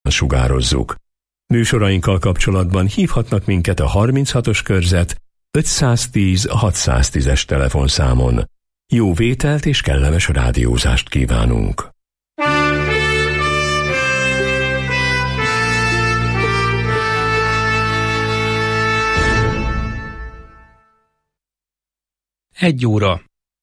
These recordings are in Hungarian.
sugározzuk. Műsorainkkal kapcsolatban hívhatnak minket a 36-os körzet 510-610-es telefonszámon. Jó vételt és kellemes rádiózást kívánunk! Egy óra.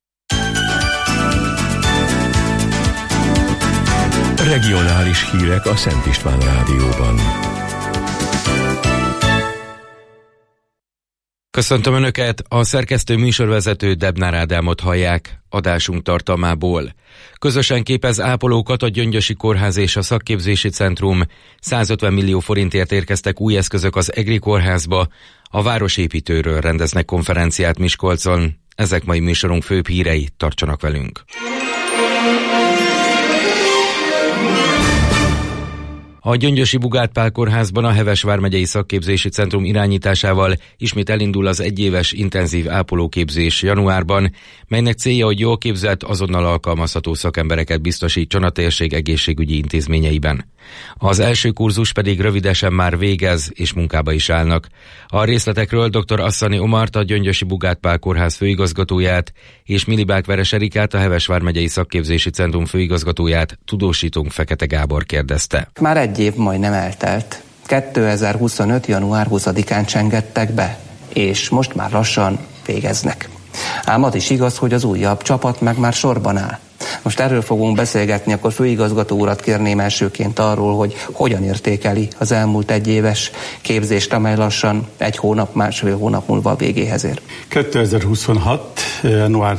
Regionális hírek a Szent István Rádióban. Köszöntöm Önöket, a szerkesztő műsorvezető Debnár Ádámot hallják. Adásunk tartalmából. Közösen képez ápolókat a Gyöngyösi Kórház és a Szakképzési Centrum. 150 millió forintért érkeztek új eszközök az EGRI kórházba. A városépítőről rendeznek konferenciát Miskolcon. Ezek mai műsorunk főbb hírei, tartsanak velünk. A Gyöngyösi Bugát Pál Kórházban a Heves vármegyei Szakképzési Centrum irányításával ismét elindul az egyéves intenzív ápolóképzés januárban, melynek célja, hogy jól képzett, azonnal alkalmazható szakembereket biztosítson a térség egészségügyi intézményeiben. Az első kurzus pedig rövidesen már végez és munkába is állnak. A részletekről dr. Asszani Omart, a Gyöngyösi Bugát Pál Kórház főigazgatóját és Milibák Veres Erikát, a Heves vármegyei Szakképzési Centrum főigazgatóját tudósítónk Fekete Gábor kérdezte. Már egy év majdnem eltelt. 2025. január 20-án csengettek be, és most már lassan végeznek. Ám az is igaz, hogy az újabb csapat meg már sorban áll. Most erről fogunk beszélgetni, akkor főigazgató urat kérném elsőként arról, hogy hogyan értékeli az elmúlt egyéves képzést, amely lassan egy hónap, másfél hónap múlva a végéhez ér. 2026. január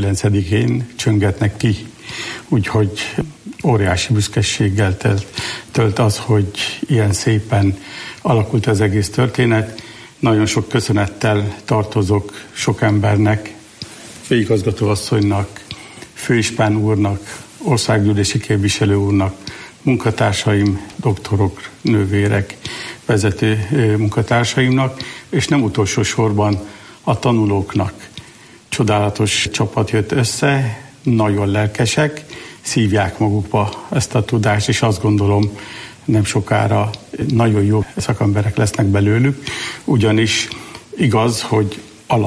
19-én csöngetnek ki, úgyhogy óriási büszkeséggel tölt az, hogy ilyen szépen alakult az egész történet. Nagyon sok köszönettel tartozok sok embernek, főigazgató asszonynak, főispán úrnak, országgyűlési képviselő úrnak, munkatársaim, doktorok, nővérek, vezető munkatársaimnak, és nem utolsó sorban a tanulóknak. Csodálatos csapat jött össze, nagyon lelkesek, szívják magukba ezt a tudást, és azt gondolom, nem sokára nagyon jó szakemberek lesznek belőlük, ugyanis igaz, hogy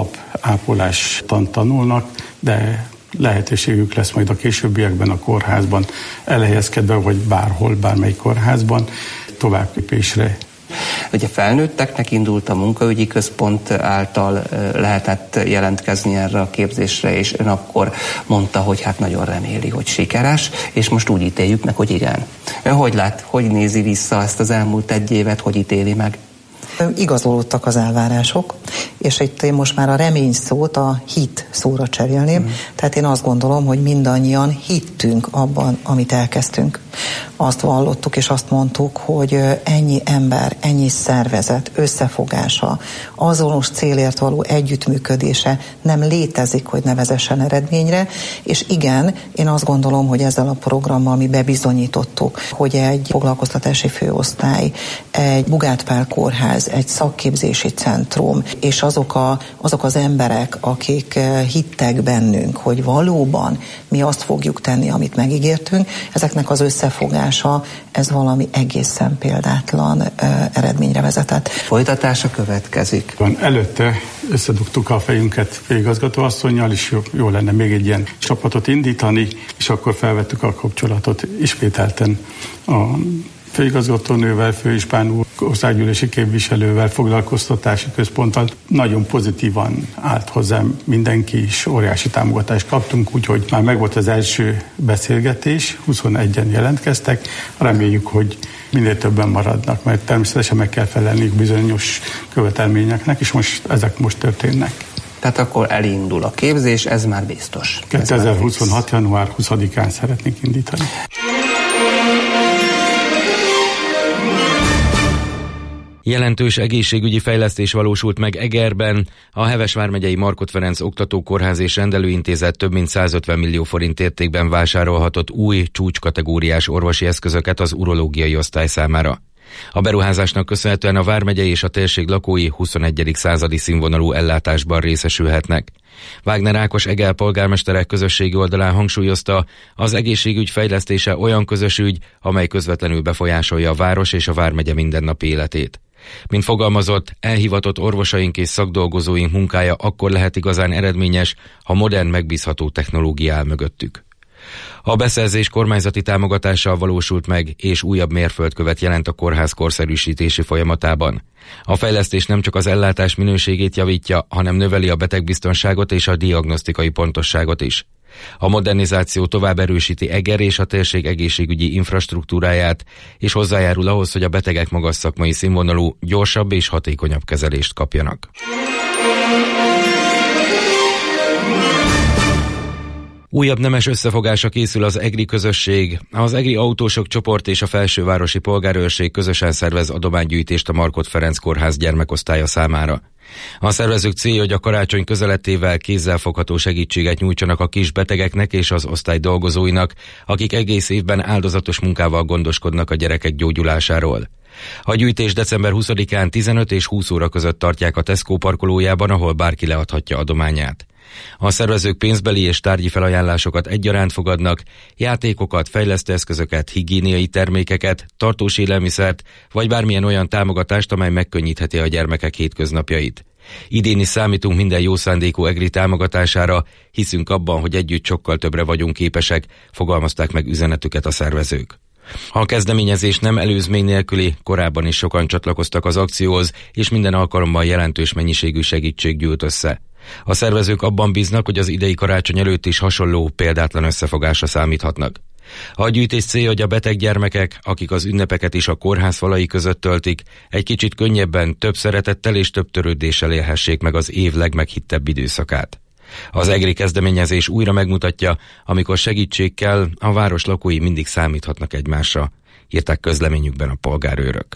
alapápolást tanulnak, de lehetőségük lesz majd a későbbiekben a kórházban elhelyezkedve, vagy bárhol, bármelyik kórházban továbbképésre. Ugye felnőtteknek indult a munkaügyi központ által lehetett jelentkezni erre a képzésre, és ön akkor mondta, hogy hát nagyon reméli, hogy sikeres, és most úgy ítéljük meg, hogy igen. Ön hogy lát, hogy nézi vissza ezt az elmúlt egy évet, hogy ítéli meg? Igazolódtak az elvárások, és itt én most már a remény szót a hit szóra cserélném. Tehát én azt gondolom, hogy mindannyian hittünk abban, amit elkezdtünk. Azt vallottuk és azt mondtuk, hogy ennyi ember, ennyi szervezet összefogása, azonos célért való együttműködése nem létezik, hogy ne vezessen eredményre, és igen, én azt gondolom, hogy ezzel a programmal mi bebizonyítottuk, hogy egy foglalkoztatási főosztály, egy Bugát Pál Kórház, egy szakképzési centrum, és azok az emberek, akik hittek bennünk, hogy valóban mi azt fogjuk tenni, amit megígértünk, ezeknek az összefogása, ez valami egészen példátlan eredményre vezetett. Folytatása következik. Előtte összedugtuk a fejünket főigazgatóasszonnyal, és jó lenne még egy ilyen csapatot indítani, és akkor felvettük a kapcsolatot ismételten a főigazgatónővel, főispán úr, országgyűlési képviselővel, foglalkoztatási központtal. Nagyon pozitívan állt hozzám mindenki, és óriási támogatást kaptunk, úgyhogy már megvolt az első beszélgetés, 21-en jelentkeztek. Reméljük, hogy minél többen maradnak, mert természetesen meg kell felelniük bizonyos követelményeknek, és ezek most történnek. Tehát akkor elindul a képzés, ez már biztos. 2026. január 20-án szeretnénk indítani. Jelentős egészségügyi fejlesztés valósult meg Egerben. A Heves vármegyei Markhot Ferenc Oktatókórház és Rendelőintézet több mint 150 millió forint értékben vásárolhatott új csúcskategóriás orvosi eszközöket az urológiai osztály számára. A beruházásnak köszönhetően a vármegye és a térség lakói 21. századi színvonalú ellátásban részesülhetnek. Wagner Ákos Egel polgármesterek közösségi oldalán hangsúlyozta, az egészségügy fejlesztése olyan közös ügy, amely közvetlenül befolyásolja a város és a vármegye mindennapi életét. Mint fogalmazott, elhivatott orvosaink és szakdolgozóink munkája akkor lehet igazán eredményes, ha modern, megbízható technológia áll mögöttük. A beszerzés kormányzati támogatással valósult meg, és újabb mérföldkövet jelent a kórház korszerűsítési folyamatában. A fejlesztés nem csak az ellátás minőségét javítja, hanem növeli a betegbiztonságot és a diagnosztikai pontosságot is. A modernizáció tovább erősíti Eger és a térség egészségügyi infrastruktúráját, és hozzájárul ahhoz, hogy a betegek magas szakmai színvonalú, gyorsabb és hatékonyabb kezelést kapjanak. Újabb nemes összefogásra készül az egri közösség. Az egri autósok csoport és a felsővárosi polgárőrség közösen szervez adománygyűjtést a Markhot Ferenc kórház gyermekosztálya számára. A szervezők célja, hogy a karácsony közelettével kézzelfogható segítséget nyújtsanak a kis betegeknek és az osztály dolgozóinak, akik egész évben áldozatos munkával gondoskodnak a gyerekek gyógyulásáról. A gyűjtés december 20-án 15 és 20 óra között tartják a Tesco parkolójában, ahol bárki leadhatja adományát. A szervezők pénzbeli és tárgyi felajánlásokat egyaránt fogadnak, játékokat, fejlesztőeszközöket, higiéniai termékeket, tartós élelmiszert, vagy bármilyen olyan támogatást, amely megkönnyítheti a gyermekek hétköznapjait. Idén is számítunk minden jó szándékú egri támogatására, hiszünk abban, hogy együtt sokkal többre vagyunk képesek, fogalmazták meg üzenetüket a szervezők. A kezdeményezés nem előzmény nélküli, korábban is sokan csatlakoztak az akcióhoz, és minden alkalommal jelentős mennyiségű segítség gyűlt össze. A szervezők abban bíznak, hogy az idei karácsony előtt is hasonló, példátlan összefogásra számíthatnak. A gyűjtés célja, hogy a beteg gyermekek, akik az ünnepeket is a kórház falai között töltik, egy kicsit könnyebben, több szeretettel és több törődéssel élhessék meg az év legmeghittebb időszakát. Az egri kezdeményezés újra megmutatja, amikor segítség kell, a város lakói mindig számíthatnak egymásra, írták közleményükben a polgárőrök.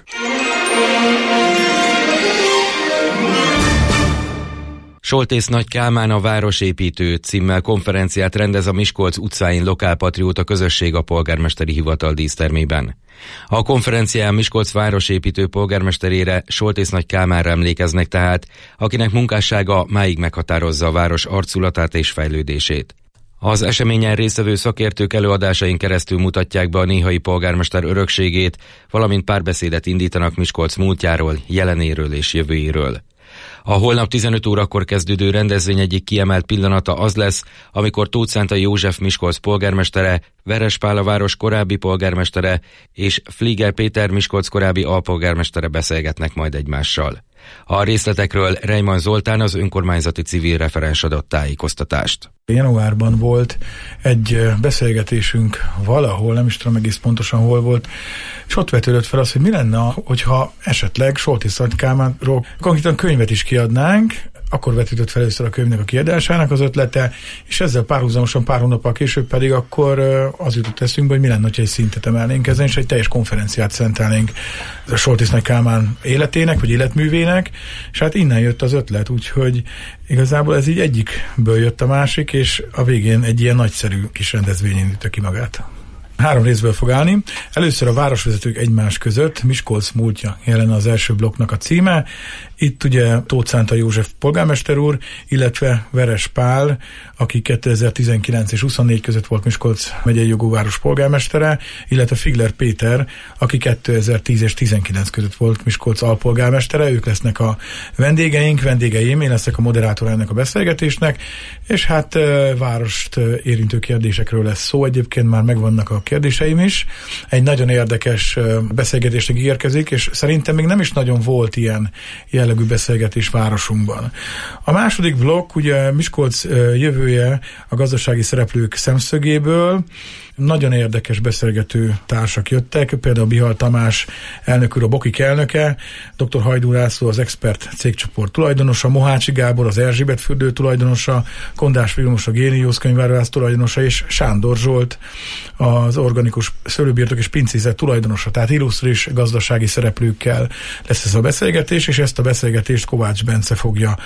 Soltész Nagy Kálmán a Városépítő címmel konferenciát rendez a Miskolc utcáin Lokálpatrióta közösség a polgármesteri hivatal dísztermében. A konferencián Miskolc városépítő polgármesterére, Soltész Nagy Kálmánra emlékeznek tehát, akinek munkássága máig meghatározza a város arculatát és fejlődését. Az eseményen résztvevő szakértők előadásain keresztül mutatják be a néhai polgármester örökségét, valamint párbeszédet indítanak Miskolc múltjáról, jelenéről és jövőjéről. A holnap 15 órakor kezdődő rendezvény egyik kiemelt pillanata az lesz, amikor Tóth Szántai József Miskolc polgármestere, Veres Pál a város korábbi polgármestere és Flieger Péter Miskolc korábbi alpolgármestere beszélgetnek majd egymással. A részletekről Reimann Zoltán, az önkormányzati civil referens adott tájékoztatást. Januárban volt egy beszélgetésünk valahol, nem is tudom egész pontosan hol volt, és ott vetődött fel az, hogy mi lenne, hogyha esetleg Soltész Nagy Kálmánról konkrétan könyvet is kiadnánk. Akkor vetődött fel először a könyvnek a kiadásának az ötlete, és ezzel párhuzamosan pár hónappal később pedig akkor az jutott eszünkbe, hogy mi lenne, hogyha egy szintet emelnénk ezen, és egy teljes konferenciát szentelnénk a Soltész Nagy Kálmán életének, vagy életművének, és hát innen jött az ötlet, úgyhogy igazából ez így egyikből jött a másik, és a végén egy ilyen nagyszerű kis rendezvény indítja ki magát. 3 részből fog állni. Először a városvezetők egymás között, Miskolc múltja jelenne az első blokknak a címe. Itt ugye Tóth Szántai József polgármester úr, illetve Veres Pál, aki 2019 és 24 között volt Miskolc megyei jogú város polgármestere, illetve Flieger Péter, aki 2010 és 19 között volt Miskolc alpolgármestere. Ők lesznek a vendégeim, én leszek a moderátor ennek a beszélgetésnek, és hát várost érintő kérdésekről lesz szó. Egyébként már megvannak a kérdéseim is. Egy nagyon érdekes beszélgetésnek érkezik, és szerintem még nem is nagyon volt ilyen jellegű beszélgetés városunkban. A második blokk ugye Miskolc jövője a gazdasági szereplők szemszögéből. Nagyon érdekes beszélgető társak jöttek, például Bihal Tamás elnök úr, a Bokik elnöke, dr. Hajdú László, az Expert cégcsoport tulajdonosa, Mohácsi Gábor, az Erzsébet fürdő tulajdonosa, Kondás Vilmos, a Géniusz könyvárház tulajdonosa, és Sándor Zsolt, az organikus szőlőbirtok és pincészet tulajdonosa, tehát illusztris gazdasági szereplőkkel lesz ez a beszélgetés, és ezt a beszélgetést Kovács Bence fogja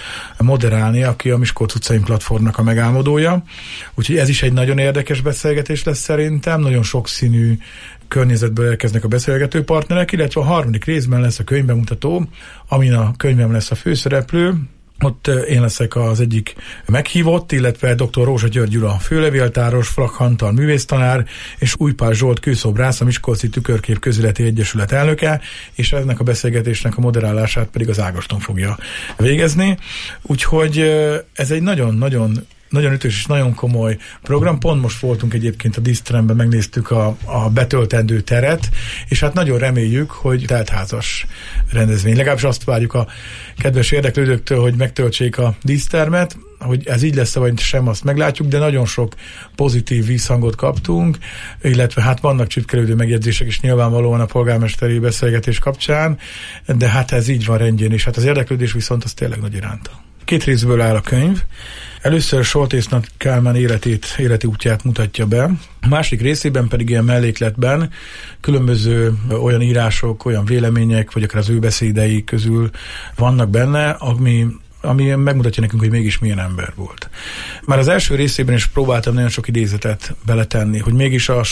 moderálni, aki a Miskolc utcain platformnak a megálmodója. Úgyhogy ez is egy nagyon érdekes beszélgetés lesz szerintem, nagyon sokszínű környezetből elkeznek a beszélgető partnerek, illetve a harmadik részben lesz a könyvbemutató, amin a könyvem lesz a főszereplő. Ott én leszek az egyik meghívott, illetve dr. Rózsa György Gyula főlevéltáros, Flak Antal művésztanár, és Újpál Zsolt kőszobrász, a Miskolci Tükörkép Közéleti Egyesület elnöke, és ennek a beszélgetésnek a moderálását pedig az Ágoston fogja végezni. Úgyhogy ez egy nagyon ütős és nagyon komoly program. Pont most voltunk egyébként a díszteremben, megnéztük a betöltendő teret, és hát nagyon reméljük, hogy teltházas rendezvény. Legalábbis azt várjuk a kedves érdeklődőktől, hogy megtöltsék a dísztermet, hogy ez így lesz, vagy sem, azt meglátjuk, de nagyon sok pozitív visszhangot kaptunk, illetve hát vannak csütkelődő megjegyzések is nyilvánvalóan a polgármesteri beszélgetés kapcsán, de hát ez így van rendjén, és hát az érdeklődés viszont az tényleg nagy iránta. 2 részből áll a könyv. Először Soltész Nagy Kálmán életi útját mutatja be. A második részében pedig ilyen mellékletben különböző olyan írások, olyan vélemények, vagy akár az ő beszédei közül vannak benne, ami megmutatja nekünk, hogy mégis milyen ember volt. Már az első részében is próbáltam nagyon sok idézetet beletenni, hogy mégis a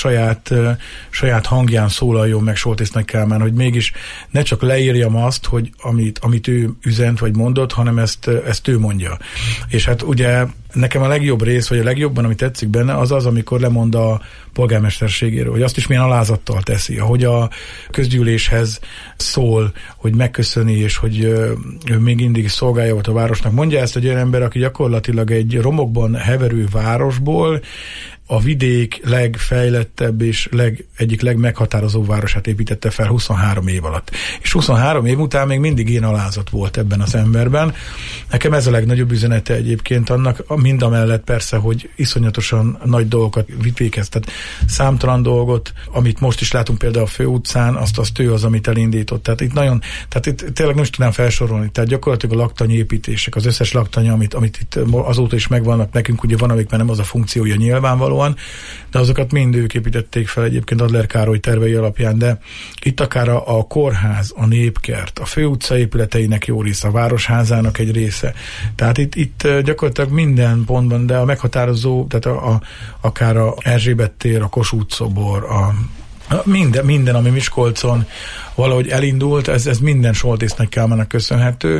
saját hangján szólaljon meg Soltész Nagy Kálmán, hogy mégis ne csak leírjam azt, hogy amit ő üzent vagy mondott, hanem ezt ő mondja. És hát ugye nekem a legjobb rész, vagy a legjobban, ami tetszik benne, az az, amikor lemond a polgármesterségéről, hogy azt is milyen alázattal teszi, ahogy a közgyűléshez szól, hogy megköszöni, és hogy ő még mindig szolgálja volt a városnak. Mondja ezt egy olyan ember, aki gyakorlatilag egy romokban heverő városból a vidék legfejlettebb és egyik legmeghatározóbb városát építette fel 23 év alatt. És 23 év után még mindig ilyen alázat volt ebben az emberben. Nekem ez a legnagyobb üzenete egyébként annak, mindamellett persze, hogy iszonyatosan nagy dolgokat végez. Tehát számtalan dolgot, amit most is látunk például a főutcán, azt ő az, amit elindított. Tehát itt tényleg nem is tudnám felsorolni. Tehát gyakorlatilag a laktanyépítések, az összes laktanya, amit itt azóta is megvannak nekünk, ugye van, amik már nem az a funkciója nyilvánvalóan, de azokat mind ők építették fel egyébként Adler Károly tervei alapján, de itt akár a kórház, a népkert, a főutca épületeinek jó része, a városházának egy része. Tehát itt gyakorlatilag minden pontban, de a meghatározó, tehát akár a Erzsébet tér, a Kossuth szobor, minden, ami Miskolcon valahogy elindult, ez minden Soltész Nagy Kálmánnak köszönhető.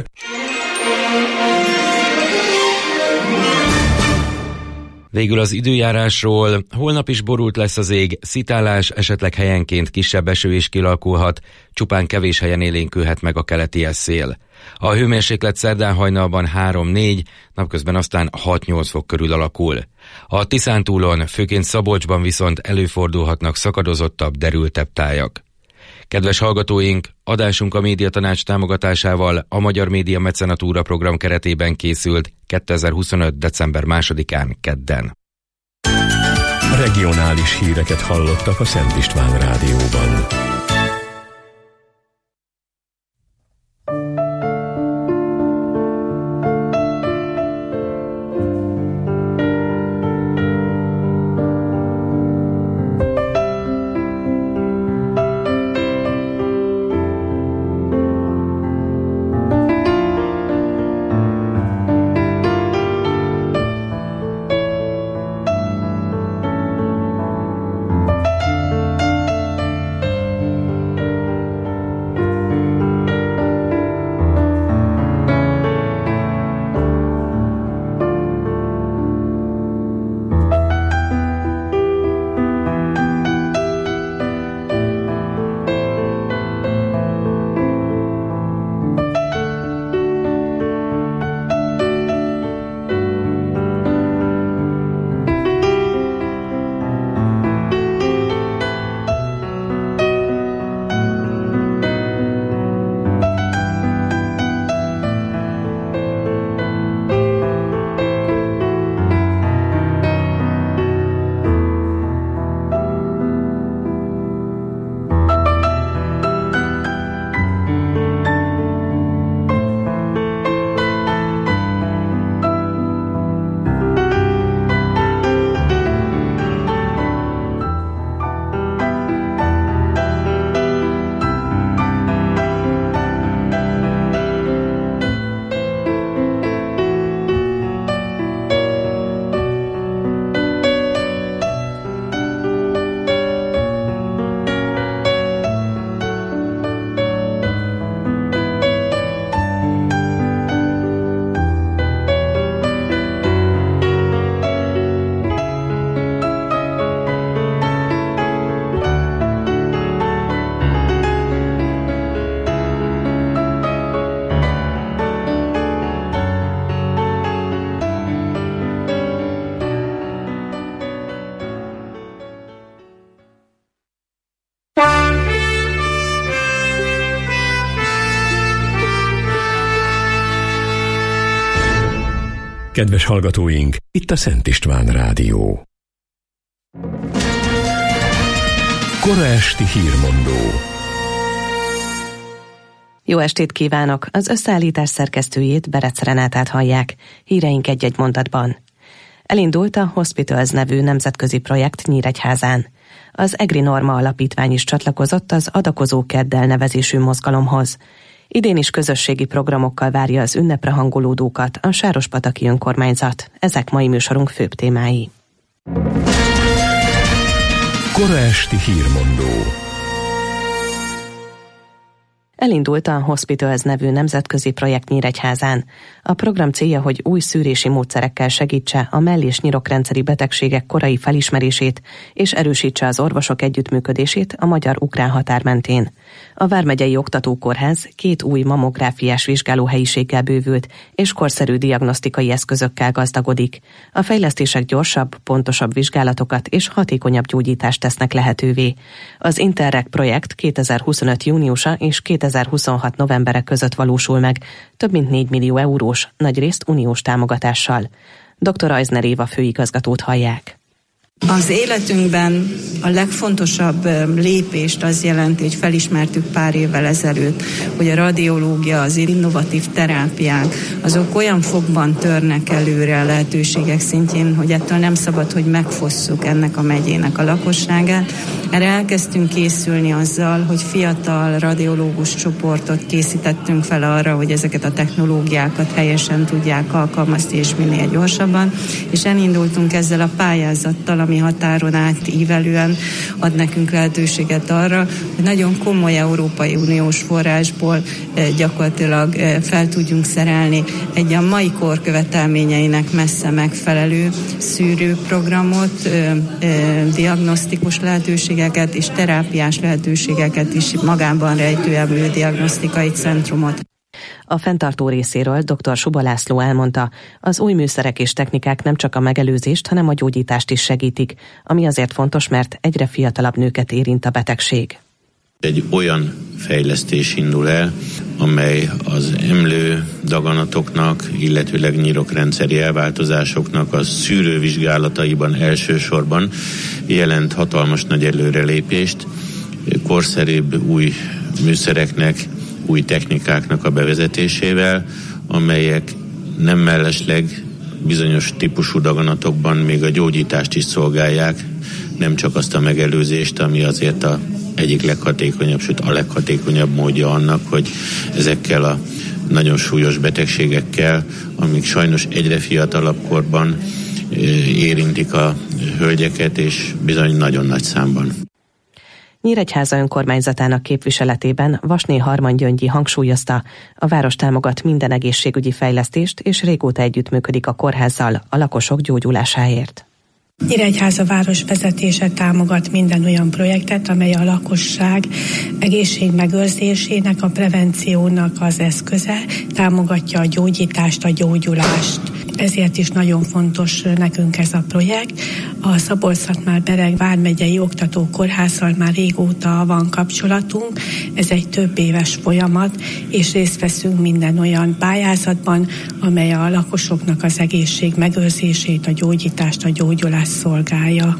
Végül az időjárásról. Holnap is borult lesz az ég, szitálás, esetleg helyenként kisebb eső is kialakulhat, csupán kevés helyen élénkülhet meg a keleti szél. A hőmérséklet szerdán hajnalban 3-4, napközben aztán 6-8 fok körül alakul. A Tiszántúlon, főként Szabolcsban viszont előfordulhatnak szakadozottabb, derültebb tájak. Kedves hallgatóink, adásunk a Médiatanács támogatásával a Magyar Média Mecenatúra program keretében készült 2025. december 2-án kedden. Regionális híreket hallottak a Szent István Rádióban. Kedves hallgatóink, itt a Szent István Rádió. Kora esti hírmondó. Jó estét kívánok! Az összeállítás szerkesztőjét, Berec Renátát hallják. Híreink egy-egy mondatban. Elindult a Hospitals nevű nemzetközi projekt Nyíregyházán. Az EGRI Norma Alapítvány is csatlakozott az Adakozó Keddel nevezésű mozgalomhoz. Idén is közösségi programokkal várja az ünnepre hangolódókat a Sárospataki önkormányzat. Ezek mai műsorunk főbb témái. Kora esti hírmondó. Elindult a Hospitals nevű nemzetközi projekt Nyíregyházán. A program célja, hogy új szűrési módszerekkel segítse a mell- és nyirokrendszeri betegségek korai felismerését, és erősítse az orvosok együttműködését a magyar-ukrán határ mentén. A Vármegyei Oktatókórház 2 új mammográfiás vizsgálóhelyiséggel bővült, és korszerű diagnosztikai eszközökkel gazdagodik. A fejlesztések gyorsabb, pontosabb vizsgálatokat és hatékonyabb gyógyítást tesznek lehetővé. Az Interreg projekt 2025. júniusa és 2026. novembere között valósul meg, több mint 4 millió eurós, nagyrészt uniós támogatással. Dr. Eisner Éva főigazgatót hallják. Az életünkben a legfontosabb lépést az jelenti, hogy felismertük pár évvel ezelőtt, hogy a radiológia, az innovatív terápiák, azok olyan fokban törnek előre a lehetőségek szintjén, hogy ettől nem szabad, hogy megfosszuk ennek a megyének a lakosságát. Erre elkezdtünk készülni azzal, hogy fiatal radiológus csoportot készítettünk fel arra, hogy ezeket a technológiákat helyesen tudják alkalmazni és minél gyorsabban, és elindultunk ezzel a pályázattal, ami határon átívelően ad nekünk lehetőséget arra, hogy nagyon komoly Európai Uniós forrásból gyakorlatilag fel tudjunk szerelni egy a mai kor követelményeinek messze megfelelő szűrőprogramot, diagnosztikus lehetőségeket és terápiás lehetőségeket is magában rejtő diagnosztikai centrumot. A fenntartó részéről dr. Suba László elmondta, az új műszerek és technikák nem csak a megelőzést, hanem a gyógyítást is segítik, ami azért fontos, mert egyre fiatalabb nőket érint a betegség. Egy olyan fejlesztés indul el, amely az emlő daganatoknak, illetőleg nyirokrendszeri elváltozásoknak a szűrővizsgálataiban elsősorban jelent hatalmas nagy előrelépést, korszerűbb új műszereknek, új technikáknak a bevezetésével, amelyek nem mellesleg bizonyos típusú daganatokban még a gyógyítást is szolgálják, nem csak azt a megelőzést, ami azért a egyik leghatékonyabb, sőt a leghatékonyabb módja annak, hogy ezekkel a nagyon súlyos betegségekkel, amik sajnos egyre fiatalabb korban érintik a hölgyeket, és bizony nagyon nagy számban. Nyíregyháza önkormányzatának képviseletében Vasné Harman Gyöngyi hangsúlyozta, a város támogat minden egészségügyi fejlesztést, és régóta együttműködik a kórházzal a lakosok gyógyulásáért. Nyíregyháza város vezetése támogat minden olyan projektet, amely a lakosság egészségmegőrzésének, a prevenciónak az eszköze, támogatja a gyógyítást, a gyógyulást. Ezért is nagyon fontos nekünk ez a projekt. A Szabolcs-Szatmár-Bereg Vármegyei Oktatókórházzal már régóta van kapcsolatunk. Ez egy több éves folyamat, és részt veszünk minden olyan pályázatban, amely a lakosoknak az egészség megőrzését, a gyógyítást, a gyógyulást szolgálja.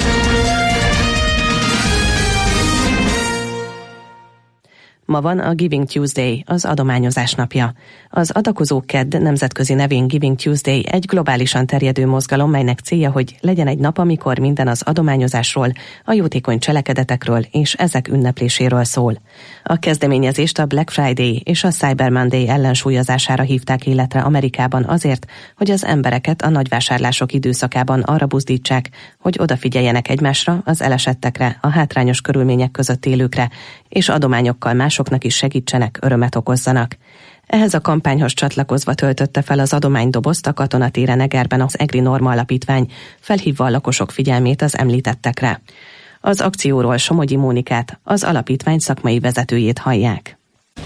Ma van a Giving Tuesday, az adományozás napja. Az Adakozó Kedd nemzetközi nevén Giving Tuesday egy globálisan terjedő mozgalom, melynek célja, hogy legyen egy nap, amikor minden az adományozásról, a jótékony cselekedetekről és ezek ünnepléséről szól. A kezdeményezést a Black Friday és a Cyber Monday ellensúlyozására hívták életre Amerikában azért, hogy az embereket a nagyvásárlások időszakában arra buzdítsák, hogy odafigyeljenek egymásra, az elesettekre, a hátrányos körülmények között élőkre, és adományokkal másoknak is segítsenek, örömet okozzanak. Ehhez a kampányhoz csatlakozva töltötte fel az adománydobozt a Katonatéren Egerben az EGRI Norma Alapítvány, felhívva a lakosok figyelmét az említettekre. Az akcióról Somogyi Mónikát, az alapítvány szakmai vezetőjét hallják.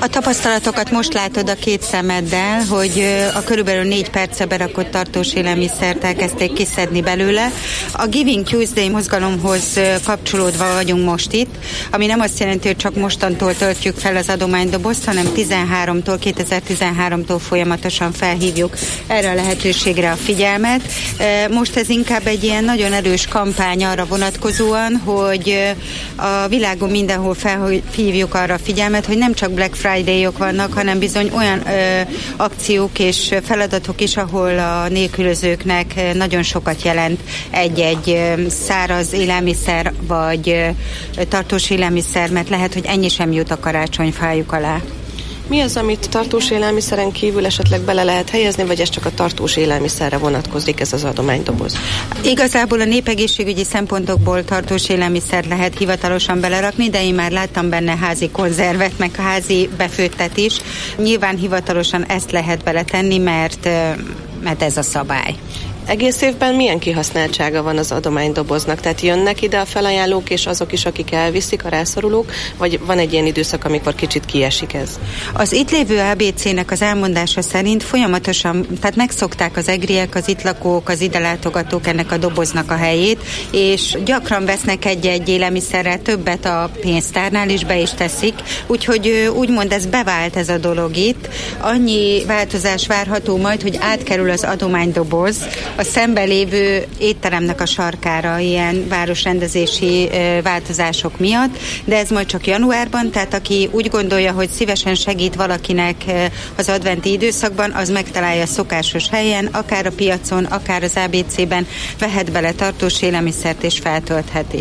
A tapasztalatokat most látod a két szemeddel, hogy a körülbelül 4 perce berakott tartós élelmiszert elkezdték kiszedni belőle. A Giving Tuesday mozgalomhoz kapcsolódva vagyunk most itt, ami nem azt jelenti, hogy csak mostantól töltjük fel az adománydobozt, hanem 2013-tól folyamatosan felhívjuk erre a lehetőségre a figyelmet. Most ez inkább egy ilyen nagyon erős kampány arra vonatkozóan, hogy a világon mindenhol felhívjuk arra a figyelmet, hogy nem csak Black Friday-ok vannak, hanem bizony olyan akciók és feladatok is, ahol a nélkülözőknek nagyon sokat jelent egy-egy száraz élelmiszer vagy tartós élelmiszer, mert lehet, hogy ennyi sem jut a karácsonyfájuk alá. Mi az, amit tartós élelmiszeren kívül esetleg bele lehet helyezni, vagy ez csak a tartós élelmiszerre vonatkozik ez az adománydoboz? Igazából a népegészségügyi szempontokból tartós élelmiszert lehet hivatalosan belerakni, de én már láttam benne házi konzervet, meg házi befőttet is. Nyilván hivatalosan ezt lehet beletenni, mert ez a szabály. Egész évben milyen kihasználtsága van az adománydoboznak? Tehát jönnek ide a felajánlók és azok is, akik elviszik, a rászorulók, vagy van egy ilyen időszak, amikor kicsit kiesik ez? Az itt lévő ABC-nek az elmondása szerint folyamatosan, tehát megszokták az egriek, az itt lakók, az ide látogatók ennek a doboznak a helyét, és gyakran vesznek egy-egy élelmiszerrel többet a pénztárnál, és be is teszik, úgyhogy úgymond ez bevált ez a dolog itt. Annyi változás várható majd, hogy átkerül az adománydoboz a szemben lévő étteremnek a sarkára ilyen városrendezési változások miatt, de ez majd csak januárban, tehát aki úgy gondolja, hogy szívesen segít valakinek az adventi időszakban, az megtalálja a szokásos helyen, akár a piacon, akár az ABC-ben, vehet bele tartós élelmiszert és feltöltheti.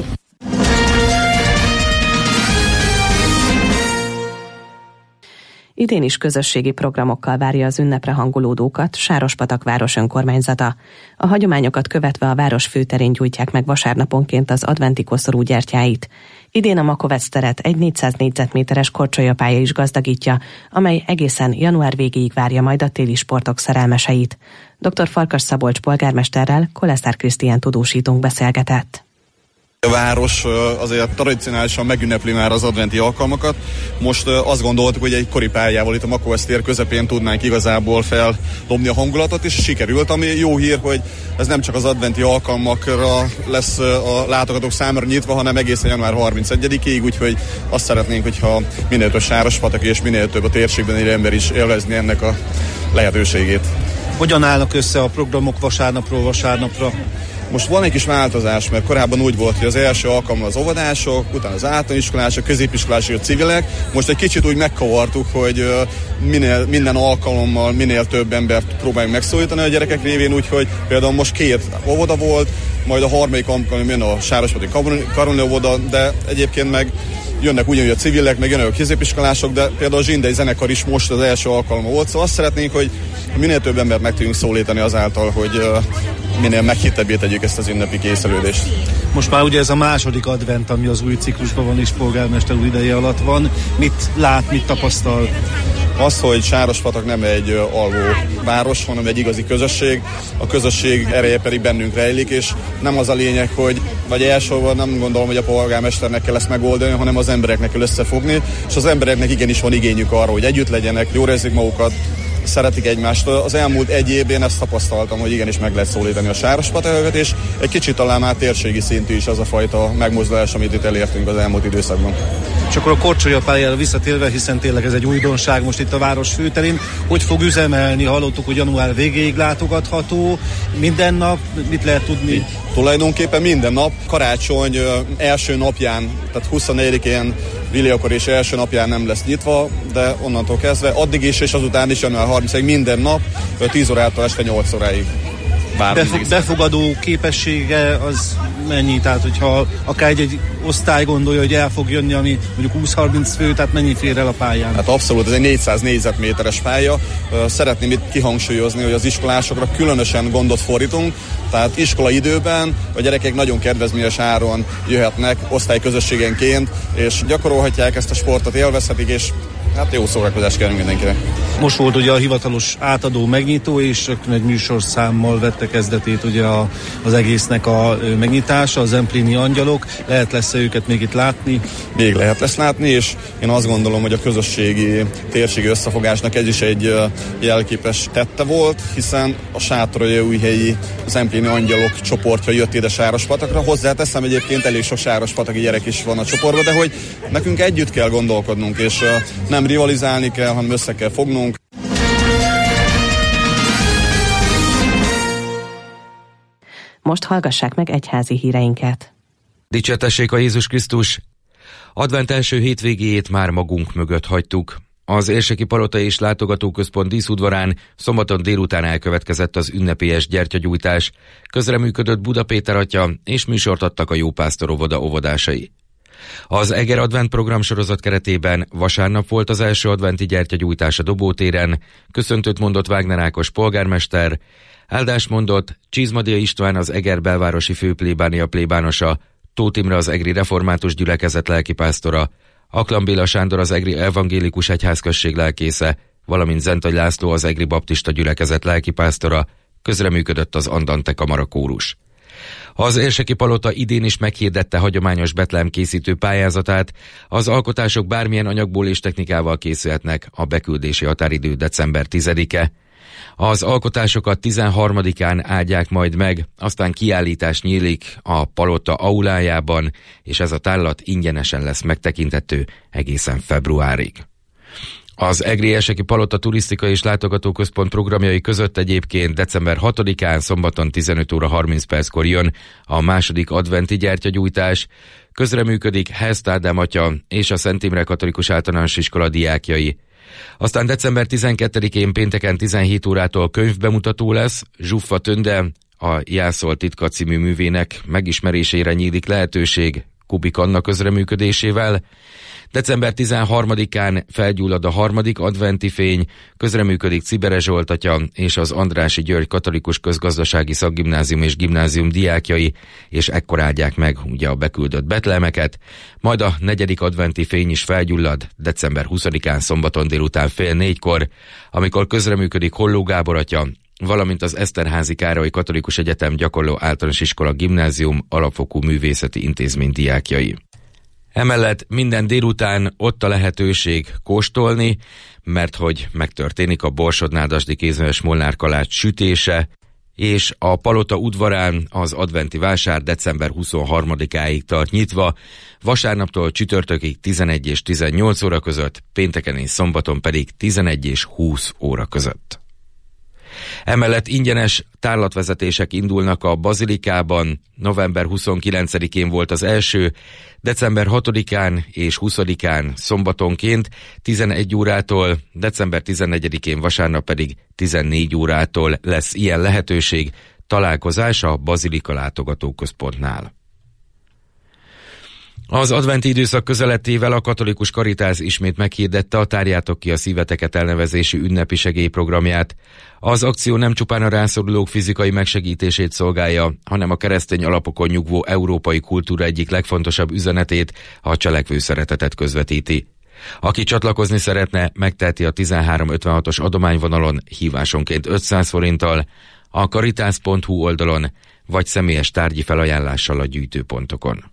Idén is közösségi programokkal várja az ünnepre hangolódókat Sárospatak város önkormányzata. A hagyományokat követve a város főterén gyújtják meg vasárnaponként az adventi koszorú gyertyáit. Idén a Makovec teret egy 400 négyzetméteres korcsolyapálya is gazdagítja, amely egészen január végéig várja majd a téli sportok szerelmeseit. Dr. Farkas Szabolcs polgármesterrel Koleszár Krisztián tudósítónk beszélgetett. A város azért tradicionálisan megünnepli már az adventi alkalmakat. Most azt gondoltuk, hogy egy kori pályával itt a Makovec tér közepén tudnánk igazából fellobni a hangulatot, és sikerült, ami jó hír, hogy ez nem csak az adventi alkalmakra lesz a látogatók számára nyitva, hanem egészen január 31-ig, úgyhogy azt szeretnénk, hogyha minél több Sárospatak és minél több a térségben élő ember is élvezni ennek a lehetőségét. Hogyan állnak össze a programok vasárnapról vasárnapra? Most van egy kis változás, mert korábban úgy volt, hogy az első alkalommal az óvodások, utána az általánosiskolások, középiskolások, a civilek. Most egy kicsit úgy megkavartuk, hogy minden alkalommal minél több embert próbáljunk megszólítani a gyerekek révén, úgyhogy például most 2 óvoda volt, majd a harmadik alkalommal jön a Sárospati Karoni óvoda, de egyébként meg jönnek ugyanúgy a civilek, meg jönnek a középiskolások, de például a zsindei zenekar is most az első alkalommal volt, szóval azt szeretnénk, hogy minél több embert meg tudjunk szólítani azáltal, hogy minél meghittebbé tegyük ezt az ünnepi készülődést. Most már ugye ez a második advent, ami az új ciklusban van és polgármester úr ideje alatt van. Mit lát, mit tapasztal? Az, hogy Sárospatak nem egy alvó város, hanem egy igazi közösség. A közösség ereje pedig bennünk rejlik, és nem az a lényeg, hogy vagy elsősorban nem gondolom, hogy a polgármesternek kell ezt megoldani, hanem az embereknek kell összefogni, és az embereknek igenis van igényük arra, hogy együtt legyenek, jól érzik magukat, szeretik egymást. Az elmúlt egy évben ezt tapasztaltam, hogy igenis meg lehet szólítani a Sárospatakokat, és egy kicsit talán már térségi szintű is az a fajta megmozdulás, amit itt elértünk az elmúlt időszakban. És akkor a korcsolyapályára visszatérve, hiszen tényleg ez egy újdonság most itt a város főterén, hogy fog üzemelni? Hallottuk, hogy január végéig látogatható. Minden nap mit lehet tudni? Tulajdonképpen minden nap, karácsony első napján, tehát 24-én Villiakor és első napján nem lesz nyitva, de onnantól kezdve addig is és azután is január 30-ig minden nap 10 órától este 8 óráig. Befogadó képessége az mennyi? Tehát, hogyha akár egy osztály gondolja, hogy el fog jönni, ami mondjuk 20-30 fő, tehát mennyi fér el a pályán? Hát abszolút, ez egy 400 négyzetméteres pálya. Szeretném itt kihangsúlyozni, hogy az iskolásokra különösen gondot fordítunk. Tehát iskola időben a gyerekek nagyon kedvezményes áron jöhetnek osztályközösségenként, és gyakorolhatják ezt a sportot, élvezhetik, és hát jó szórakozást kérünk mindenkinek. Most volt ugye a hivatalos átadó megnyitó, és rögtön egy műsorszámmal vette kezdetét ugye az egésznek a megnyitása, a Zemplini Angyalok. Lesz őket még itt látni? Még lehet látni, és én azt gondolom, hogy a közösségi térségi összefogásnak ez is egy jelképes tette volt, hiszen a Sátoraljaújhelyi Zemplini Angyalok csoportja jött ide Sárospatakra. Hozzáteszem, egyébként elég sok sárospataki gyerek is van a csoportban, de hogy nekünk együtt kell gondolkodnunk, és nem rivalizálni kell, hanem össze kell fognunk. Most hallgassák meg egyházi híreinket. Dicsértessék a Jézus Krisztus! Advent első hétvégéjét már magunk mögött hagytuk. Az Érseki Palota és Látogatóközpont díszudvarán szombaton délután elkövetkezett az ünnepélyes gyertyagyújtás, közreműködött Buda Péter atya és műsort adtak a Jópásztor óvoda óvodásai. Az Eger Advent program sorozat keretében vasárnap volt az első adventi gyertyagyújtás a Dobótéren, köszöntőt mondott Wagner Ákos polgármester, áldást mondott Csizmadia István, az Eger belvárosi főplébánia plébánosa, Tóth Imre, az egri református gyülekezet lelkipásztora, Aklan Béla Sándor, az egri evangélikus egyházközség lelkésze, valamint Zentai László, az egri baptista gyülekezet lelkipásztora, közreműködött az Andante Kamara kórus. Az Érseki Palota idén is meghirdette hagyományos Betlehem készítő pályázatát, az alkotások bármilyen anyagból és technikával készülhetnek, a beküldési határidő december 10-e. Az alkotásokat 13-án áldják majd meg, aztán kiállítás nyílik a Palota aulájában, és ez a tárlat ingyenesen lesz megtekintető egészen februárig. Az Egri Érseki Palota Turisztikai és Látogatóközpont programjai között egyébként december 6-án szombaton 15 óra 30 perckor jön a második adventi gyertyagyújtás. Közreműködik Heszt Ádám atya és a Szent Imre Katolikus Általános Iskola diákjai. Aztán december 12-én pénteken 17 órától könyvbemutató lesz, Zsuffa Tönde, a Jászol titka című művének megismerésére nyílik lehetőség Kubik Anna közreműködésével. December 13-án felgyullad a harmadik adventi fény, közreműködik Cibere Zsolt atya és az Andrássy György Katolikus Közgazdasági Szakgimnázium és Gimnázium diákjai, és ekkor áldják meg ugye a beküldött betlehemeket. Majd a negyedik adventi fény is felgyullad december 20-án szombaton délután 3:30, amikor közreműködik Holló Gábor atya, valamint az Eszterházy Károly Katolikus Egyetem Gyakorló Általános Iskola Gimnázium Alapfokú Művészeti Intézmény diákjai. Emellett minden délután ott a lehetőség kóstolni, mert hogy megtörténik a Borsod-Nádasdi kézműves Molnár kalács sütése, és a Palota udvarán az adventi vásár december 23-áig tart nyitva, vasárnaptól csütörtökig 11 és 18 óra között, pénteken és szombaton pedig 11 és 20 óra között. Emellett ingyenes tárlatvezetések indulnak a Bazilikában, november 29-én volt az első, december 6-án és 20-án szombatonként 11 órától, december 14-én vasárnap pedig 14 órától lesz ilyen lehetőség, találkozás a Bazilika látogatóközpontnál. Az adventi időszak közelettével a Katolikus Karitász ismét meghirdette a Tárjátok ki a szíveteket elnevezésű ünnepi segélyprogramját. Az akció nem csupán a rászorulók fizikai megsegítését szolgálja, hanem a keresztény alapokon nyugvó európai kultúra egyik legfontosabb üzenetét, a cselekvő szeretetet közvetíti. Aki csatlakozni szeretne, megteheti a 1356-os adományvonalon hívásonként 500 forinttal, a karitász.hu oldalon, vagy személyes tárgyi felajánlással a gyűjtőpontokon.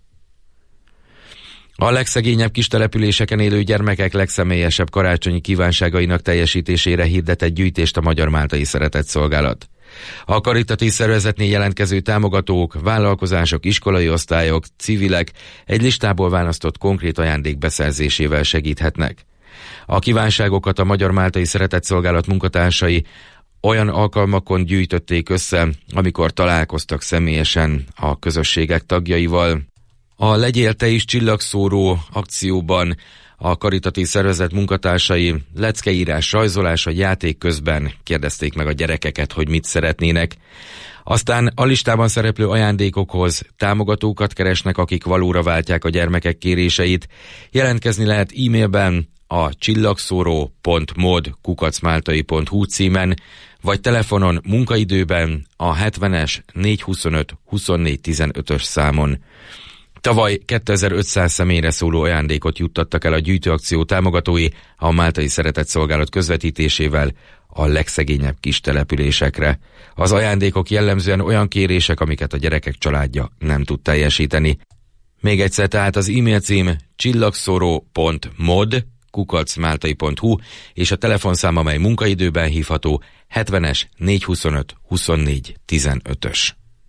A legszegényebb kistelepüléseken élő gyermekek legszemélyesebb karácsonyi kívánságainak teljesítésére hirdetett gyűjtést a Magyar Máltai Szeretetszolgálat. A karitatív szervezetnél jelentkező támogatók, vállalkozások, iskolai osztályok, civilek egy listából választott konkrét ajándék beszerzésével segíthetnek. A kívánságokat a Magyar Máltai Szeretetszolgálat munkatársai olyan alkalmakon gyűjtötték össze, amikor találkoztak személyesen a közösségek tagjaival. A Legyél te is csillagszóró akcióban a karitatív szervezet munkatársai leckeírás, rajzolás vagy játék közben kérdezték meg a gyerekeket, hogy mit szeretnének. Aztán a listában szereplő ajándékokhoz támogatókat keresnek, akik valóra váltják a gyermekek kéréseit. Jelentkezni lehet e-mailben a csillagszóró.mod@maltai.hu címen, vagy telefonon munkaidőben a 70-es 425 24 15-ös számon. Tavaly 2500 személyre szóló ajándékot juttattak el a gyűjtőakció támogatói a Máltai Szeretetszolgálat közvetítésével a legszegényebb kis településekre. Az ajándékok jellemzően olyan kérések, amiket a gyerekek családja nem tud teljesíteni. Még egyszer tehát az e-mail cím csillagszóró.mod@máltai.hu és a telefonszám, amely munkaidőben hívható, 70-es 425 24 15-ös.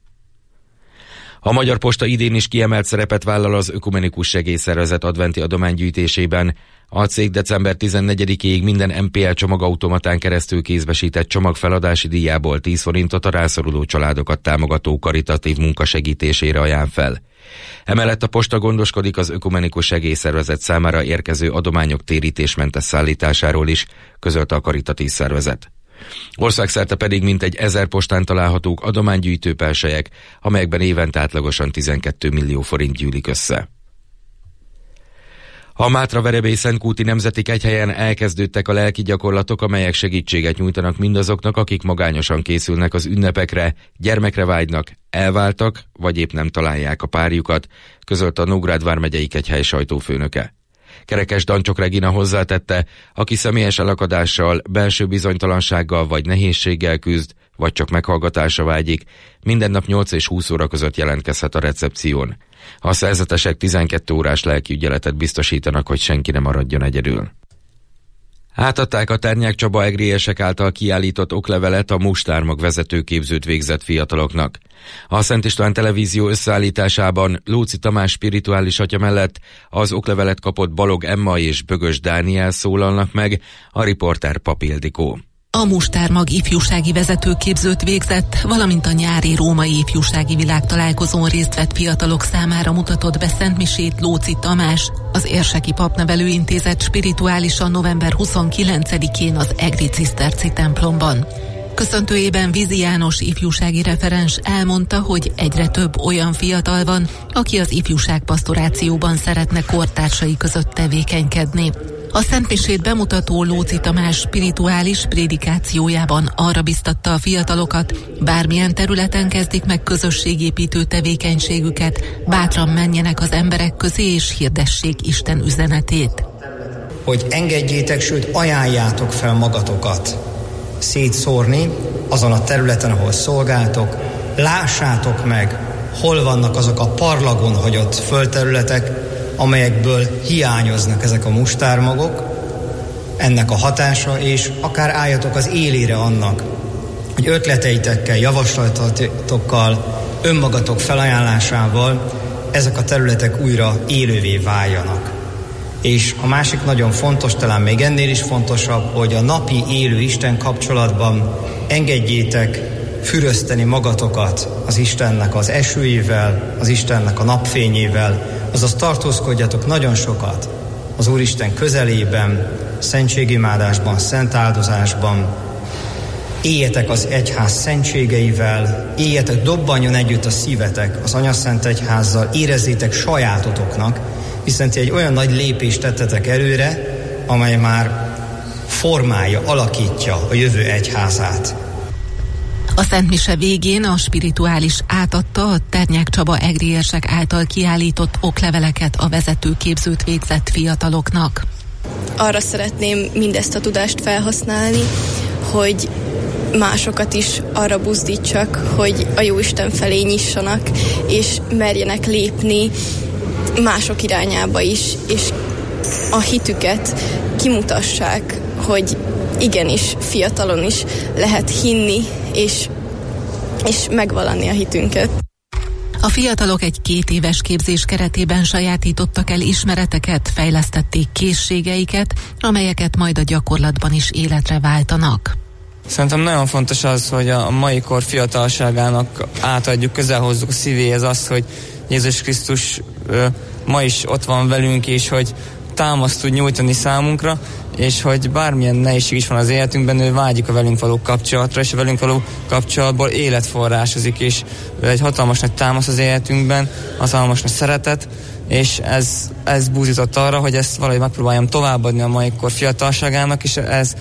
A Magyar Posta idén is kiemelt szerepet vállal az Ökumenikus Segélyszervezet adventi adománygyűjtésében. A cég december 14-ig minden MPL csomagautomatán keresztül kézbesített csomag feladási díjából 10 forintot a rászoruló családokat támogató karitatív munka segítésére ajánl fel. Emellett a posta gondoskodik az Ökumenikus Segélyszervezet számára érkező adományok térítésmentes szállításáról is, közölte a karitatív szervezet. Országszerte pedig mintegy 1000 postán találhatók adománygyűjtő perselyek, amelyekben évente átlagosan 12 millió forint gyűlik össze. A Mátra-Verebély-Szentkúti Nemzeti Kegyhelyen elkezdődtek a lelki gyakorlatok, amelyek segítséget nyújtanak mindazoknak, akik magányosan készülnek az ünnepekre, gyermekre vágynak, elváltak, vagy épp nem találják a párjukat, közölte a Nógrád vármegyei kegyhely sajtófőnöke. Kerekes Dancsok Regina hozzátette, aki személyes elakadással, belső bizonytalansággal vagy nehézséggel küzd, vagy csak meghallgatásra vágyik, minden nap 8 és 20 óra között jelentkezhet a recepción. A szerzetesek 12 órás lelkiügyeletet biztosítanak, hogy senki ne maradjon egyedül. Átadták a Ternyák Csaba egriesek által kiállított oklevelet a mustármag vezetőképzőt végzett fiataloknak. A Szent István Televízió összeállításában Lóczy Tamás spirituális atya mellett az oklevelet kapott Balog Emma és Bögös Dániel szólalnak meg, a riporter Pap Ildikó. A mustármag ifjúsági vezetőképzőt végzett, valamint a nyári római ifjúsági világtalálkozón részt vett fiatalok számára mutatott be szentmisét Lóczy Tamás, az Érseki Papnevelőintézet spirituálisan november 29-én az Egri Ciszterci templomban. Köszöntőjében Vízi János ifjúsági referens elmondta, hogy egyre több olyan fiatal van, aki az ifjúság pastorációban szeretne kortársai között tevékenykedni. A szentmisét bemutató Lóczy Tamás spirituális prédikációjában arra biztatta a fiatalokat, bármilyen területen kezdik meg közösségépítő tevékenységüket, bátran menjenek az emberek közé és hirdessék Isten üzenetét. Hogy engedjétek, sőt ajánljátok fel magatokat szétszórni azon a területen, ahol szolgáltok, lássátok meg, hol vannak azok a parlagon hagyott földterületek, amelyekből hiányoznak ezek a mustármagok, ennek a hatása, és akár álljatok az élére annak, hogy ötleteitekkel, javaslatokkal, önmagatok felajánlásával ezek a területek újra élővé váljanak. És a másik nagyon fontos, talán még ennél is fontosabb, hogy a napi élő Isten kapcsolatban engedjétek fürözteni magatokat az Istennek az esőjével, az Istennek a napfényével, azaz tartózkodjatok nagyon sokat az Úristen közelében, szentségimádásban, szent áldozásban, éljetek az egyház szentségeivel, éljetek, dobbanjon együtt a szívetek az Anyaszent Egyházzal, érezzétek sajátotoknak, hiszen ti egy olyan nagy lépést tettetek előre, amely már formálja, alakítja a jövő egyházát. A szentmise végén a spirituális átadta a Ternyák Csaba egriesek által kiállított okleveleket a vezetőképzőt végzett fiataloknak. Arra szeretném mindezt a tudást felhasználni, hogy másokat is arra buzdítsak, hogy a Jóisten felé nyissanak, és merjenek lépni mások irányába is, és a hitüket kimutassák, hogy igenis fiatalon is lehet hinni, és megvallani a hitünket. A fiatalok egy 2 éves képzés keretében sajátítottak el ismereteket, fejlesztették készségeiket, amelyeket majd a gyakorlatban is életre váltanak. Szerintem nagyon fontos az, hogy a mai kor fiatalságának átadjuk, közel hozzuk a szívéhez azt, hogy Jézus Krisztus ma is ott van velünk, és hogy támaszt tud nyújtani számunkra, és hogy bármilyen nehézség is van az életünkben, ő vágyik a velünk való kapcsolatra, és a velünk való kapcsolatból életforrásozik, és egy hatalmas nagy támasz az életünkben, hatalmas nagy szeretet, és ez búzított arra, hogy ezt valahogy megpróbáljam továbbadni a mai kor fiatalságának, és ez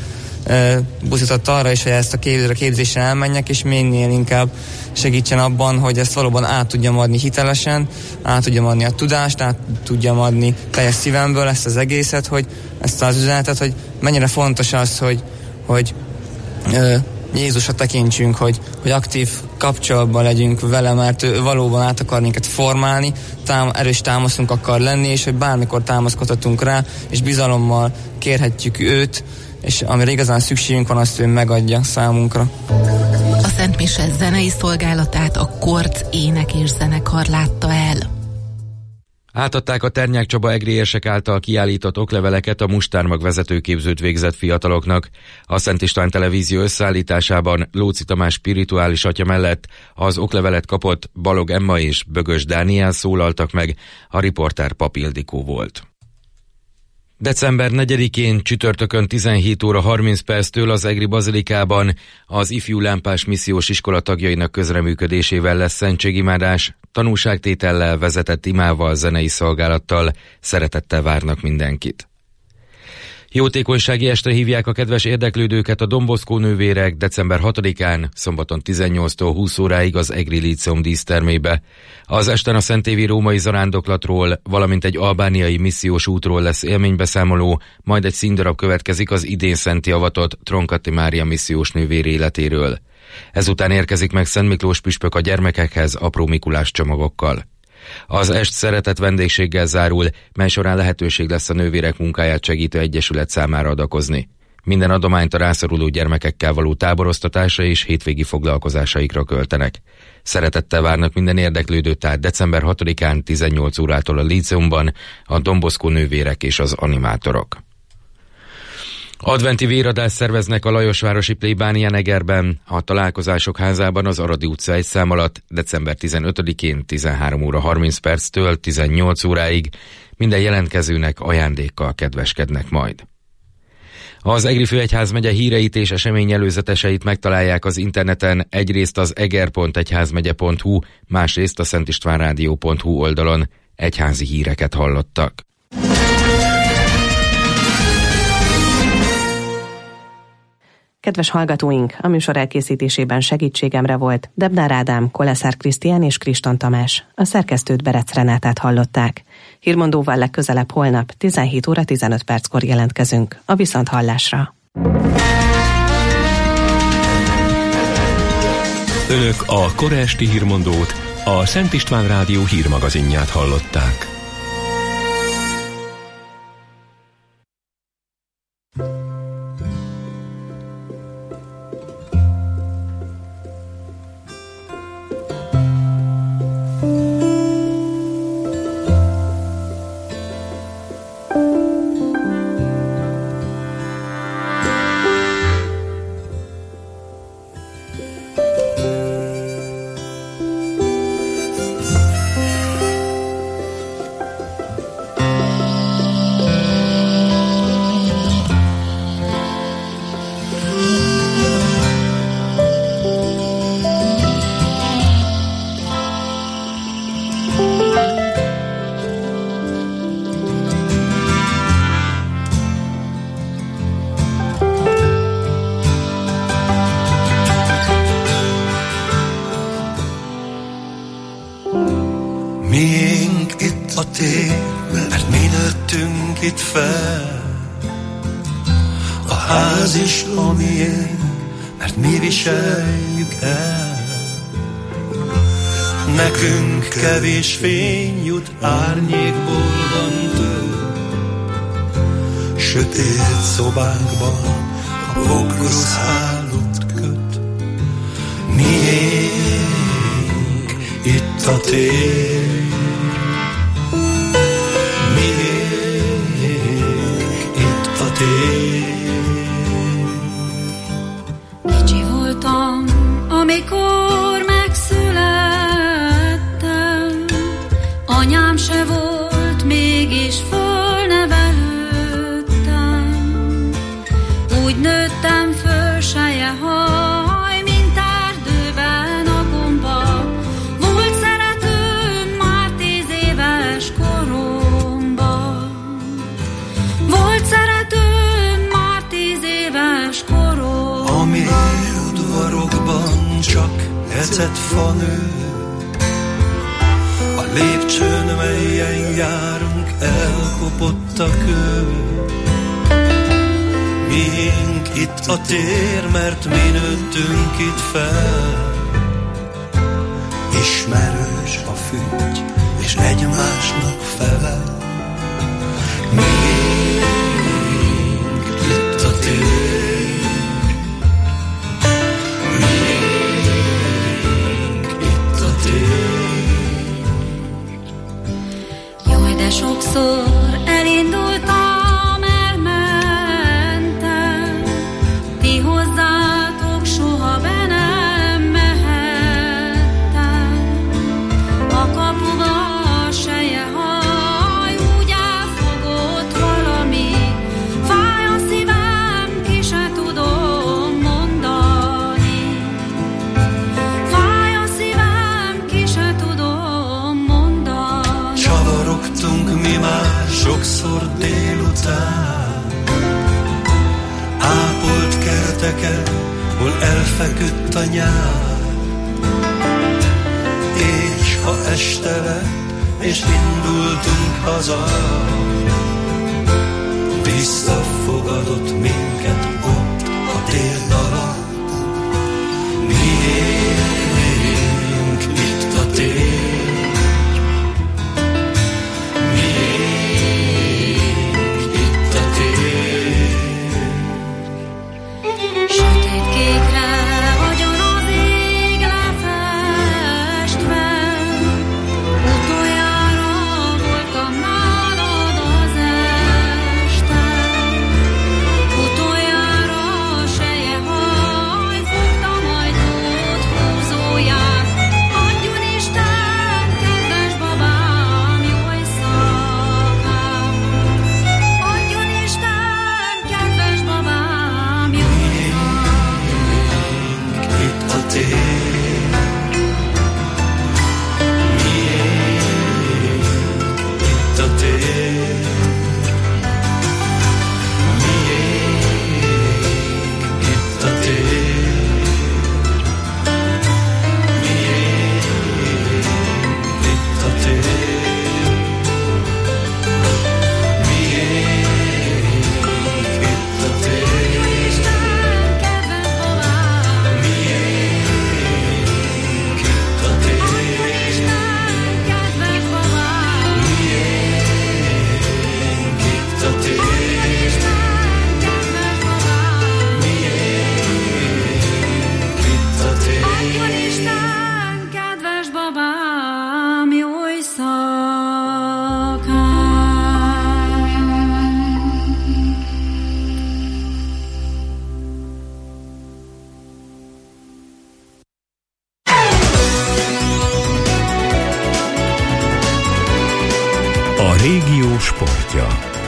buzdított arra is, hogy ezt a képzésre elmenjek, és minél inkább segítsen abban, hogy ezt valóban át tudjam adni hitelesen, át tudjam adni a tudást, át tudjam adni teljes szívemből ezt az egészet, hogy ezt az üzenetet, hogy mennyire fontos az, hogy Jézusra tekintsünk, hogy aktív kapcsolatban legyünk vele, mert ő valóban át akar minket formálni, erős támaszunk akar lenni, és hogy bármikor támaszkodhatunk rá, és bizalommal kérhetjük őt, és amire igazán szükségünk van, azt ő megadja számunkra. A Szent Mise zenei szolgálatát a Korc Ének és Zenekar látta el. Átadták a Ternyák Csaba egri érsek által kiállított okleveleket a mustármag vezetőképzőt végzett fiataloknak. A Szent István Televízió összeállításában Lóczy Tamás spirituális atya mellett az oklevelet kapott Balog Emma és Bögös Dániel szólaltak meg, a riporter Pap Ildikó volt. December 4-én csütörtökön 17 óra 30 perctől az egri bazilikában az ifjú lámpás missziós iskola tagjainak közreműködésével lesz szentségimádás, tanúságtétellel, vezetett imával, zenei szolgálattal. Szeretettel várnak mindenkit. Jótékonysági estre hívják a kedves érdeklődőket a Don Bosco nővérek december 6-án, szombaton 18-tól 20 óráig az Egri Líceum dísztermébe. Az esten a Szentévi római zarándoklatról, valamint egy albániai missziós útról lesz élménybeszámoló, majd egy színdarab következik az idén szentté avatott Tronkati Mária missziós nővér életéről. Ezután érkezik meg Szent Miklós püspök a gyermekekhez apró Mikulás csomagokkal. Az est szeretett vendégséggel zárul, mely során lehetőség lesz a nővérek munkáját segítő egyesület számára adakozni. Minden adományt a rászoruló gyermekekkel való táboroztatásra és hétvégi foglalkozásaikra költenek. Szeretettel várnak minden érdeklődőt, tehát december 6-án 18 órától a Líceumban a Don Bosco nővérek és az animátorok. Adventi véradást szerveznek a Lajosvárosi plébánián Egerben, a Találkozások házában az Aradi utca 1 szám alatt december 15-én 13 óra 30 perctől 18 óráig. Minden jelentkezőnek ajándékkal kedveskednek majd. Az Egri Főegyházmegye híreit és esemény előzeteseit megtalálják az interneten, egyrészt az eger.egyházmegye.hu, másrészt a szentistvánrádió.hu oldalon. Egyházi híreket hallottak. Kedves hallgatóink, a műsor elkészítésében segítségemre volt Debnár Ádám, Koleszár Krisztián és Kriston Tamás. A szerkesztőt Berec Renátát hallották. Hírmondóval legközelebb holnap 17 óra 15 perckor jelentkezünk. A viszonthallásra. Önök a kora esti hírmondót, a Szent István Rádió hírmagazinját hallották. Miénk itt a tér, mert mi nőttünk itt fel. A ház is a miénk, mert mi viseljük el. Nekünk kevés fény jut, árnyékból van több. Sötét szobánkban a pokrosz hálót köt. Miénk itt a tér. Kicsi voltam, amikor megszülettem, anyám se volt, mégis fölnevelődtem. Úgy nőttem föl, seje haj, mint erdőben a gomba. Volt szeretőm már 10 éves koromban. Volt szeretőm már 10 éves koromban. udvarokban csak ecetfa nő, a lépcsőn, melyen járunk, elkopott a kő. Miénk itt a tér, mert mi nőttünk itt fel. Ismerős a fügy, és egymásnak felel. Miénk itt a tér, miénk itt a tér. Jaj, de sokszor elindultam, elmentem, ti hozzátok soha be nem mehettem. A kapuba selyehaj úgy elfogott valami, fáj a szívem, ki se tudom mondani. Fáj a szívem, ki se tudom mondani. Csavarogtunk mi már sokszor délután, ápolt kerteken, hol elfeküdt a nyár. És ha este lett, és indultunk haza, visszafogadott minket ott a térd alatt. Miénk itt a tér, miénk itt a tér. Sötét kékre vagyon az ég lefestve, utoljára voltam nálad az este. Utoljára selyehaj fogta majd út húzóját. Adjon Isten, kedves babám, jó éjszakát. Adjon Isten, kedves babám, jó éjszakát. Itt a tér, miénk itt a tér, miénk itt a tér, miénk itt a tér, miénk itt a tér. Isten, kedves babám, Miénk itt a tér, Isten, kedves babám, miénk itt a tér, Isten, kedves babám. miénk itt a tér. Adjon Isten, kedves babám, jó éjszakát. A régió sportja.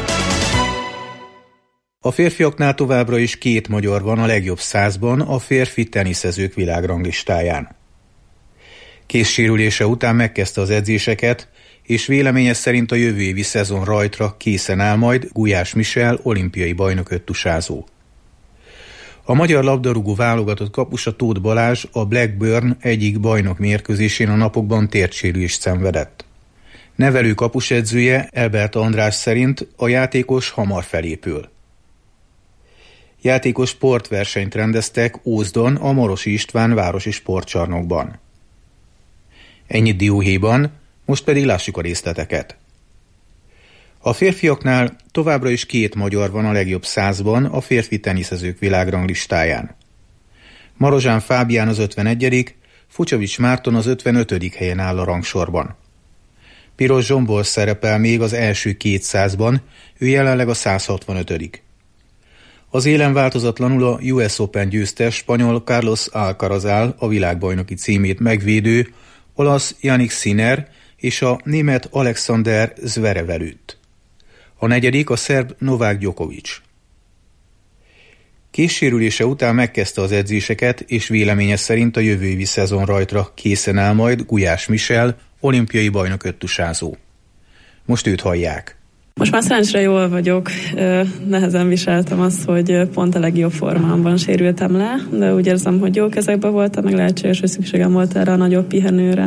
A férfiaknál továbbra is 2 magyar van a legjobb 100-ban a férfi teniszezők világranglistáján. Kézsérülése után megkezdte az edzéseket, és véleménye szerint a jövő évi szezon rajtra készen áll majd Gulyás Michel olimpiai bajnok öttusázó. A magyar labdarúgó válogatott kapusa Tóth Balázs a Blackburn egyik bajnok mérkőzésén a napokban térdsérülést szenvedett. Nevelő kapusedzője Elbert András szerint a játékos hamar felépül. Játékos sportversenyt rendeztek Ózdon a Marosi István városi sportcsarnokban. Ennyit dióhéjban, most pedig lássuk a részleteket. A férfiaknál továbbra is 2 magyar van a legjobb 100-ban a férfi teniszezők világranglistáján. Marozsán Fábián az 51., Fucsovics Márton az 55. helyen áll a rangsorban. Piros Zsombor szerepel még az első 200-ban, ő jelenleg a 165. Az élen változatlanul a US Open győztes spanyol Carlos Alcaraz áll a világbajnoki címét megvédő olasz Jannik Sinner és a német Alexander Zverev előtt. A 4. a szerb Novák Djokovic. Kézsérülése után megkezdte az edzéseket, és véleménye szerint a jövő évi szezon rajtra készen áll majd Gulyás Michel, olimpiai bajnok öttusázó. Most őt hallják. Most már szerencsére jól vagyok, nehezen viseltem azt, hogy pont a legjobb formámban sérültem le, de úgy érzem, hogy jó kezekben voltam, meg lehetséges, hogy szükségem volt erre a nagyobb pihenőre.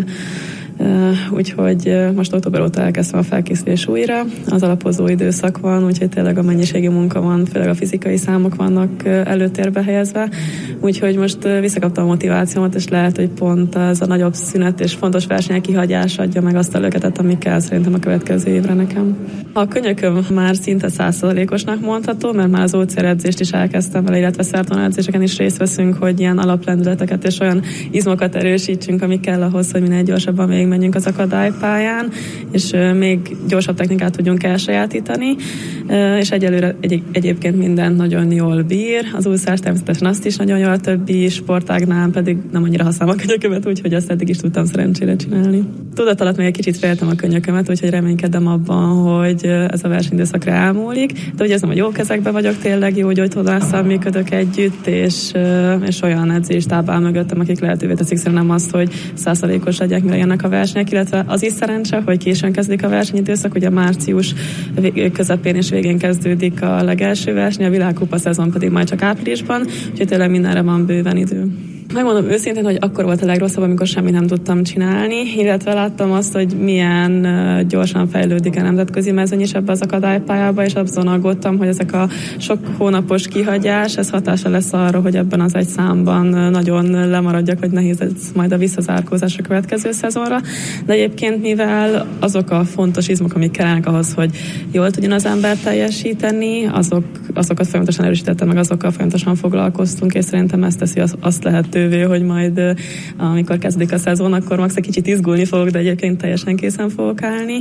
Úgyhogy most október óta elkezdtem a felkészülés újra, az alapozó időszak van, úgyhogy tényleg a mennyiségi munka van, főleg a fizikai számok vannak előtérbe helyezve, úgyhogy most visszakaptam a motivációmat, és lehet, hogy pont ez a nagyobb szünet és fontos versenyek kihagyás adja meg azt a löketet, ami kell szerintem a következő évre nekem. A könyököm már szinte 100%-osnak mondható, mert már az OCR edzést is elkezdtem vele, illetve szerton edzéseken is részt veszünk, hogy ilyen alaplendületeket és olyan izmokat erősítsünk, ami kell ahhoz, hogy minél gyorsabban végigmenjünk az akadálypályán, és még gyorsabb technikát tudjunk elsajátítani, és egyelőre egyébként minden nagyon jól bír. Az úszás természetesen azt is nagyon jól, a többi sportágnál pedig nem annyira használom a könyökömet, úgyhogy azt eddig is tudtam szerencsére csinálni. Tudat alatt még egy kicsit féltem a könyökömet, úgyhogy reménykedem abban, hogy ez a versenyidőszakra elmúlik, de úgy érzem, hogy jó kezekben vagyok, tényleg jó gyógytornásszal működök együtt, és olyan edzéstáb áll mögöttem, akik lehetővé teszik szerintem azt, hogy 100%-os legyek, mire jönnek a versenyek, illetve az is szerencse, hogy későn kezdik a versenyidőszak, ugye március közepén és végén kezdődik a legelső verseny, a világkupa szezon pedig majd csak áprilisban, úgyhogy tényleg mindenre van bőven idő. Megmondom őszintén, hogy akkor volt a legrosszabb, amikor semmit nem tudtam csinálni, illetve láttam azt, hogy milyen gyorsan fejlődik a nemzetközi mezőny is ebbe az akadálypályába, és azon aggódtam, hogy ezek a sok hónapos kihagyás, ez hatása lesz arra, hogy ebben az egy számban nagyon lemaradjak, hogy nehéz ez majd a visszazárkózás a következő szezonra. De egyébként, mivel azok a fontos izmok, amik kellenek ahhoz, hogy jól tudjon az ember teljesíteni, azokat folyamatosan erősítettem, meg azokkal folyamatosan foglalkoztunk, és szerintem ezt teszi azt lehetővé, hogy majd amikor kezdődik a szezon, akkor max egy kicsit izgulni fogok, de egyébként teljesen készen fogok állni.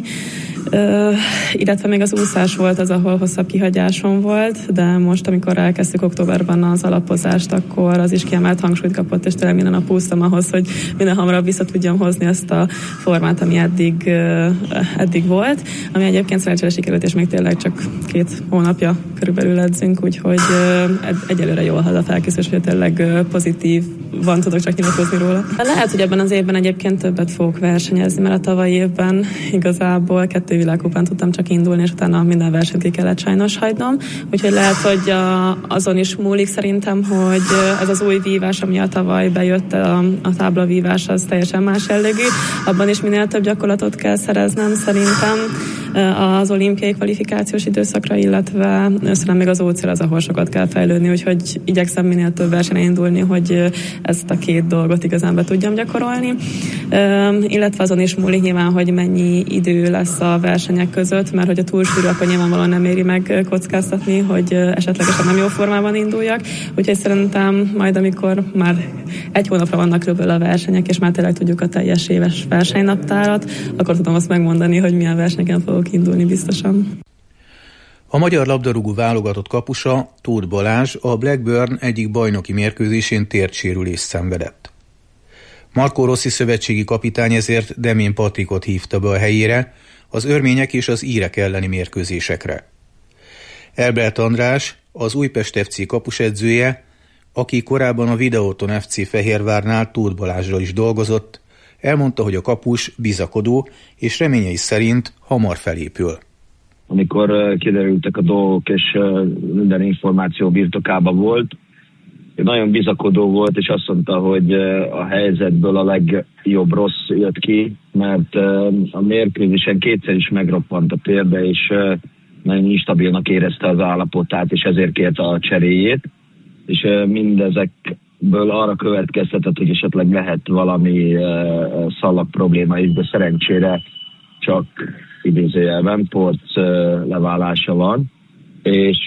Illetve még az úszás volt az, ahol hosszabb kihagyásom volt, de most, amikor elkezdtük októberben az alapozást, akkor az is kiemelt hangsúlyt kapott, és tényleg minden nap úsztam ahhoz, hogy minden hamarabb vissza tudjam hozni ezt a formát, ami eddig volt, ami egyébként szerencsére sikerült, és még tényleg csak 2 hónapja körülbelül edzünk, úgyhogy egyelőre jól halad a felkészülés, hogy tényleg pozitív van, tudok csak nyilatkozni róla. Lehet, hogy ebben az évben egyébként többet fogok versenyezni, mert a tavalyi évben igazából 2 világkupán tudtam csak indulni, és utána minden versenyt ki kellett sajnos hagynom. Úgyhogy lehet, hogy azon is múlik szerintem, hogy ez az új vívás, ami a tavaly bejött, a táblavívás, az teljesen más jellegű. Abban is minél több gyakorlatot kell szereznem szerintem az olimpiai kvalifikációs időszakra, illetve szerintem még az OCR az, ahol sokat kell fejlődni, úgyhogy igyekszem minél több versenyen indulni, hogy ezt a 2 dolgot igazán be tudjam gyakorolni. Illetve azon is múlik nyilván, hogy mennyi idő lesz a versenyek között, mert hogy a túlsúlyra akkor nyilvánvalóan nem éri meg kockáztatni, hogy esetlegesen nem jó formában induljak. Úgyhogy szerintem majd, amikor már 1 hónapra vannak körülbelül a versenyek, és már tényleg tudjuk a teljes éves versenynaptárat, akkor tudom azt megmondani, hogy milyen versenyeken fogok indulni biztosan. A magyar labdarúgó válogatott kapusa, Tóth Balázs a Blackburn egyik bajnoki mérkőzésén térdsérülést szenvedett. Marco Rossi szövetségi kapitány ezért Demén Patrikot hívta be a helyére az örmények és az írek elleni mérkőzésekre. Elbert András, az Újpest FC kapusedzője, aki korábban a Videóton FC Fehérvárnál Tóth Balázsral is dolgozott, elmondta, hogy a kapus bizakodó és reményei szerint hamar felépül. Amikor kiderültek a dolgok, és minden információ birtokában volt, nagyon bizakodó volt, és azt mondta, hogy a helyzetből a legjobb rossz jött ki, mert a mérkőzésen 2-szer is megroppant a térde, és nagyon instabilnak érezte az állapotát, és ezért kérte a cseréjét. És mindezekből arra következtetett, hogy esetleg lehet valami szalag probléma is, de szerencsére csak idézőjelben porc leválása van, és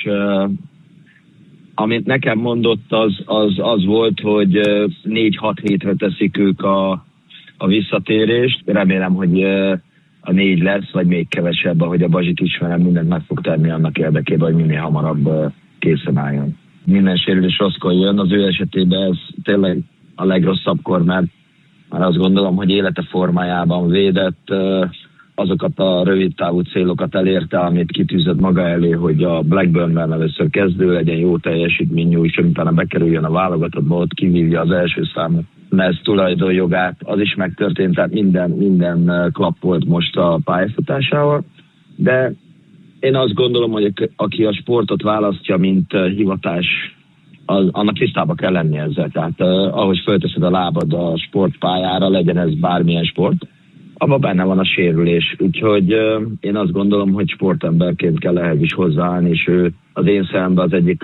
amit nekem mondott, az volt, hogy 4-6 hétre teszik ők a visszatérést. Remélem, hogy a 4 lesz, vagy még kevesebb, ahogy a Bazsit ismerem, mindent meg fog tenni annak érdekében, hogy minél hamarabb készen álljon. Minden sérülés rosszkor jön, az ő esetében ez tényleg a legrosszabbkor, mert azt gondolom, hogy élete formájában védett, azokat a rövid távú célokat elérte, amit kitűzött maga elé, hogy a Blackburnben először kezdő legyen, jó teljesítményű, és utána bekerüljön a válogatottba, ott kivívja az első számú mez tulajdonjogát. Az is megtörtént, tehát minden klappolt most a pályafutásával, de Én azt gondolom, hogy aki a sportot választja, mint hivatás, annak tisztában kell lenni ezzel. Tehát ahogy fölteszed a lábad a sportpályára, legyen ez bármilyen sport, abban benne van a sérülés. Úgyhogy én azt gondolom, hogy sportemberként kell ehhez is hozzáállni, és ő az én szemben az egyik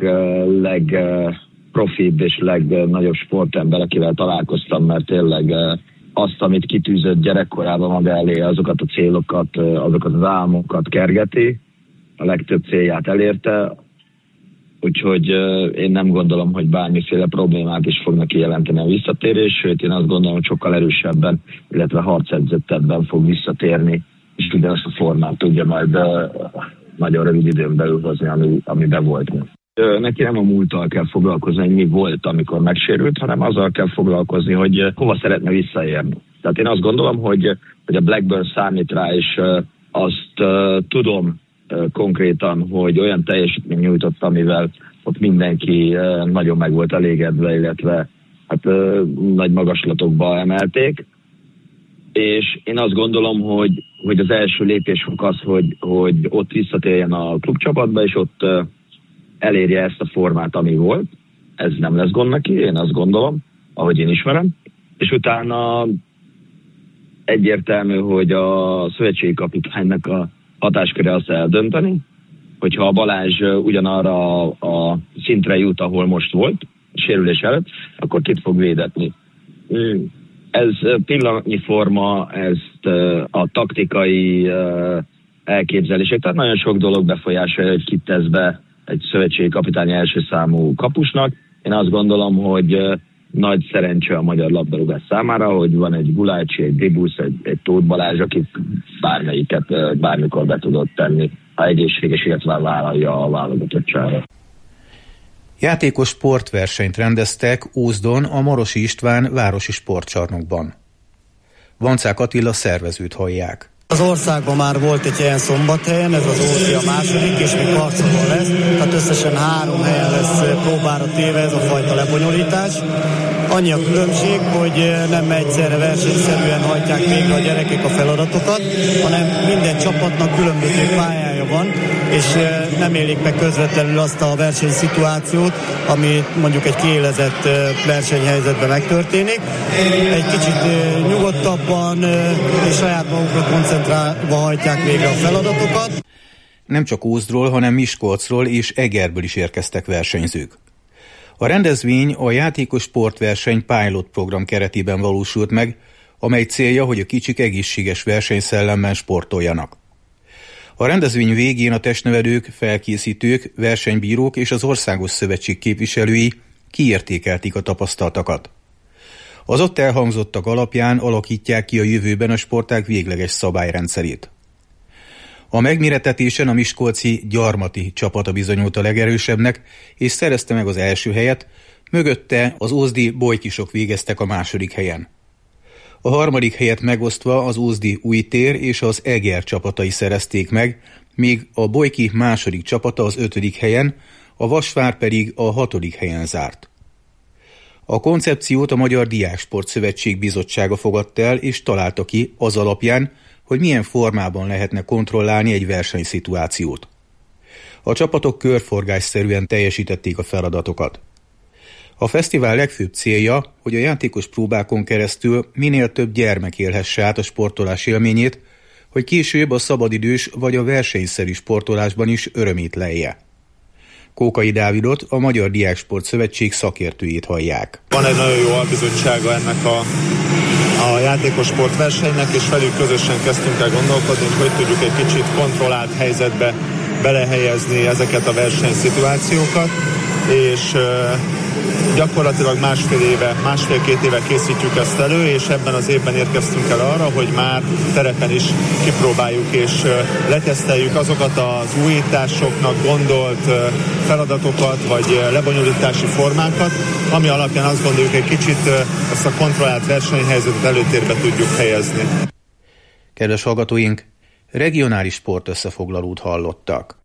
legprofibb és legnagyobb sportember, akivel találkoztam, mert tényleg azt, amit kitűzött gyerekkorában maga elé, azokat a célokat, azokat az álmokat kergeti, a legtöbb célját elérte, úgyhogy én nem gondolom, hogy bármiféle problémák is fognak kijelenteni a visszatérés, sőt én azt gondolom, hogy sokkal erősebben, illetve harcedzettebben fog visszatérni, és ugyanazt a formát tudja majd nagyon rövid időn belül hozni, amiben volt. Neki nem a múlttal kell foglalkozni, hogy mi volt, amikor megsérült, hanem azzal kell foglalkozni, hogy hova szeretne visszaérni. Tehát én azt gondolom, hogy a Blackburn számít rá, és azt tudom konkrétan, hogy olyan teljesítmény nyújtott, amivel ott mindenki nagyon meg volt elégedve, illetve hát nagy magaslatokba emelték. És én azt gondolom, hogy az első lépésünk az, hogy ott visszatérjen a klubcsapatba, és ott elérje ezt a formát, ami volt. Ez nem lesz gond neki, én azt gondolom, ahogy én ismerem. És utána egyértelmű, hogy a szövetségi kapitánynak a hatásköre azt eldönteni, hogyha a Balázs ugyanarra a szintre jut, ahol most volt, a sérülés előtt, akkor kit fog védetni. Ez pillanatnyi forma, ezt a taktikai elképzelések, tehát nagyon sok dolog befolyásolja, hogy kit tesz be egy szövetségi kapitány első számú kapusnak. Én azt gondolom, hogy nagy szerencse a magyar labdarúgás számára, hogy van egy Gulácsi, egy Dibusz, egy Tóth Balázs, akik bármelyiket bármikor be tudott tenni, ha egészséges, illetve vállalja a válogatottságra. Játékos sportversenyt rendeztek Ózdon a Marosi István városi sportcsarnokban. Vancák Attila szervezőt hallják. Az országban már volt egy ilyen szombathelyen, ez az Ózdi a második, és még Karcagon lesz, tehát összesen 3 helyen lesz próbára téve ez a fajta lebonyolítás. Annyi a különbség, hogy nem egyszerre versenyszerűen hajtják végre a gyerekek a feladatokat, hanem minden csapatnak különböző pályája van, és nem élik meg közvetlenül azt a versenyszituációt, ami mondjuk egy kiélezett versenyhelyzetben megtörténik. Egy kicsit nyugodtabban és saját magukra koncentrálva hajtják végre a feladatokat. Nem csak Ózdról, hanem Miskolcról és Egerből is érkeztek versenyzők. A rendezvény a játékos sportverseny pilot program keretében valósult meg, amely célja, hogy a kicsik egészséges versenyszellemben sportoljanak. A rendezvény végén a testnevelők, felkészítők, versenybírók és az Országos Szövetség képviselői kiértékelték a tapasztaltakat. Az ott elhangzottak alapján alakítják ki a jövőben a sportág végleges szabályrendszerét. A megméretetésen a miskolci Gyarmati csapata bizonyult a legerősebbnek, és szerezte meg az első helyet, mögötte az ózdi bolykisok végeztek a második helyen. A harmadik helyet megosztva az ózdi Újtér és az Eger csapatai szerezték meg, míg a bolyki második csapata az 5. helyen, a Vasvár pedig a 6. helyen zárt. A koncepciót a Magyar Diáksport Szövetség bizottsága fogadta el, és találta ki az alapján, hogy milyen formában lehetne kontrollálni egy versenyszituációt. A csapatok körforgásszerűen teljesítették a feladatokat. A fesztivál legfőbb célja, hogy a játékos próbákon keresztül minél több gyermek élhesse át a sportolás élményét, hogy később a szabadidős vagy a versenyszerű sportolásban is örömét lelje. Kókai Dávidot, a Magyar Diáksport Szövetség szakértőjét hallják. Van egy nagyon jó albizottsága ennek a játékos sportversenynek, és velük közösen kezdtünk el gondolkodni, hogy tudjuk egy kicsit kontrollált helyzetbe belehelyezni ezeket a versenyszituációkat, és gyakorlatilag másfél-két éve készítjük ezt elő, és ebben az évben érkeztünk el arra, hogy már terepen is kipróbáljuk és leteszteljük azokat az újításoknak gondolt feladatokat, vagy lebonyolítási formákat, ami alapján azt gondoljuk, egy kicsit ezt a kontrollált versenyhelyzetet előtérbe tudjuk helyezni. Kedves hallgatóink, regionális sportösszefoglalót hallottak.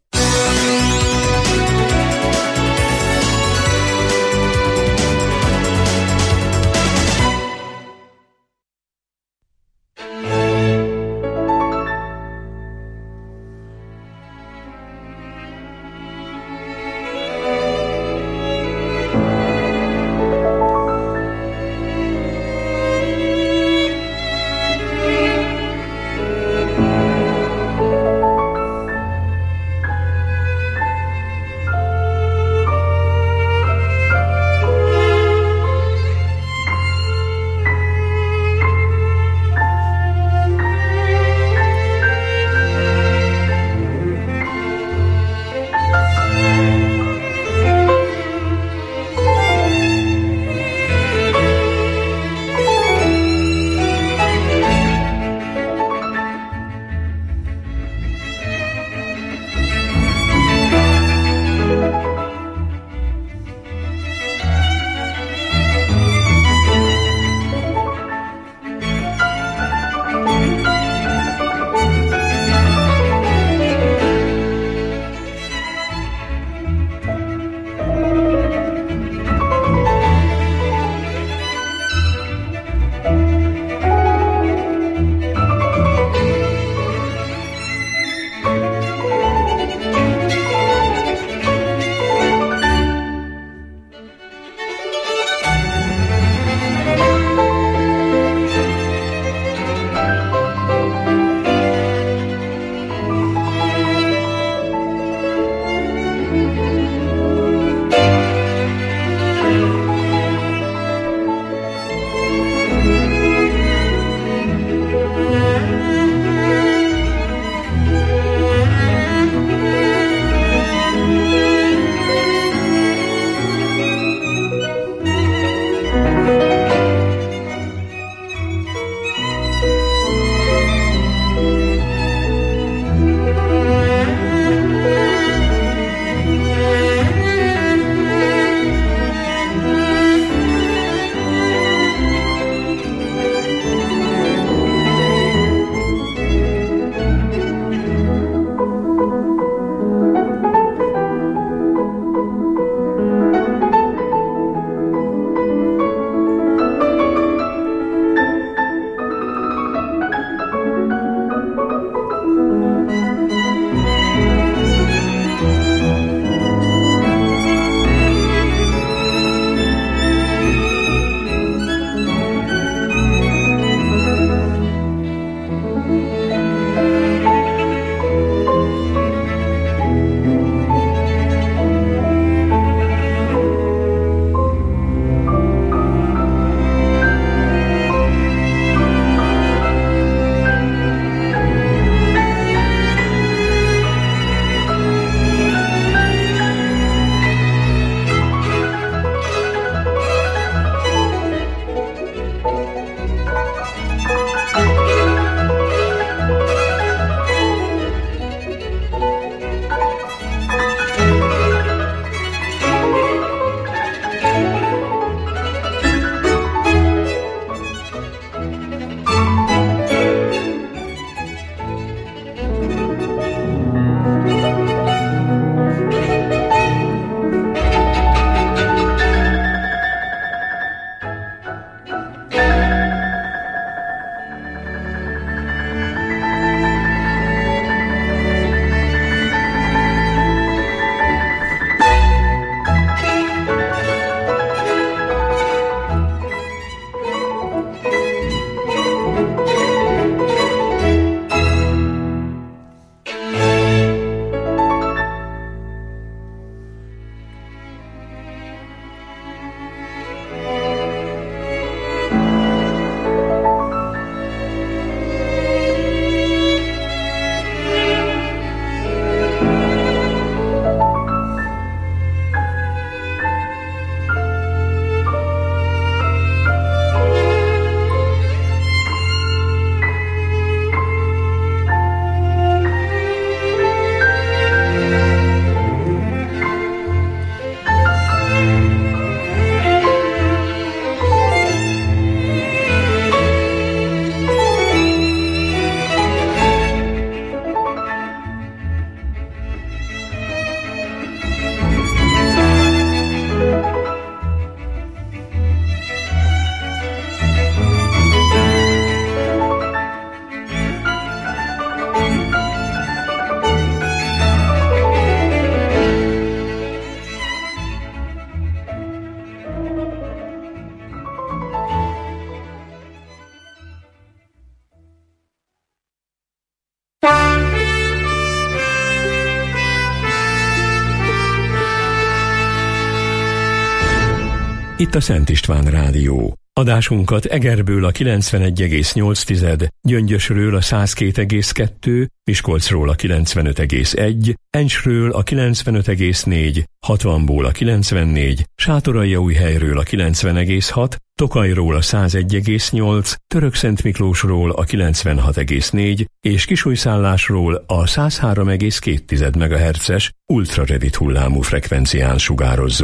itt a Szent István Rádió. Adásunkat Egerből a 91,8, Gyöngyösről a 102,2, Miskolcról a 95,1, Encsről a 95,4, Hatvanból a 94, Sátoraljaújhelyről a 90,6, Tokajról a 101,8, Törökszentmiklósról a 96,4 és Kisújszállásról a 103,2 MHz-es ultrarövid hullámú frekvencián sugározzuk.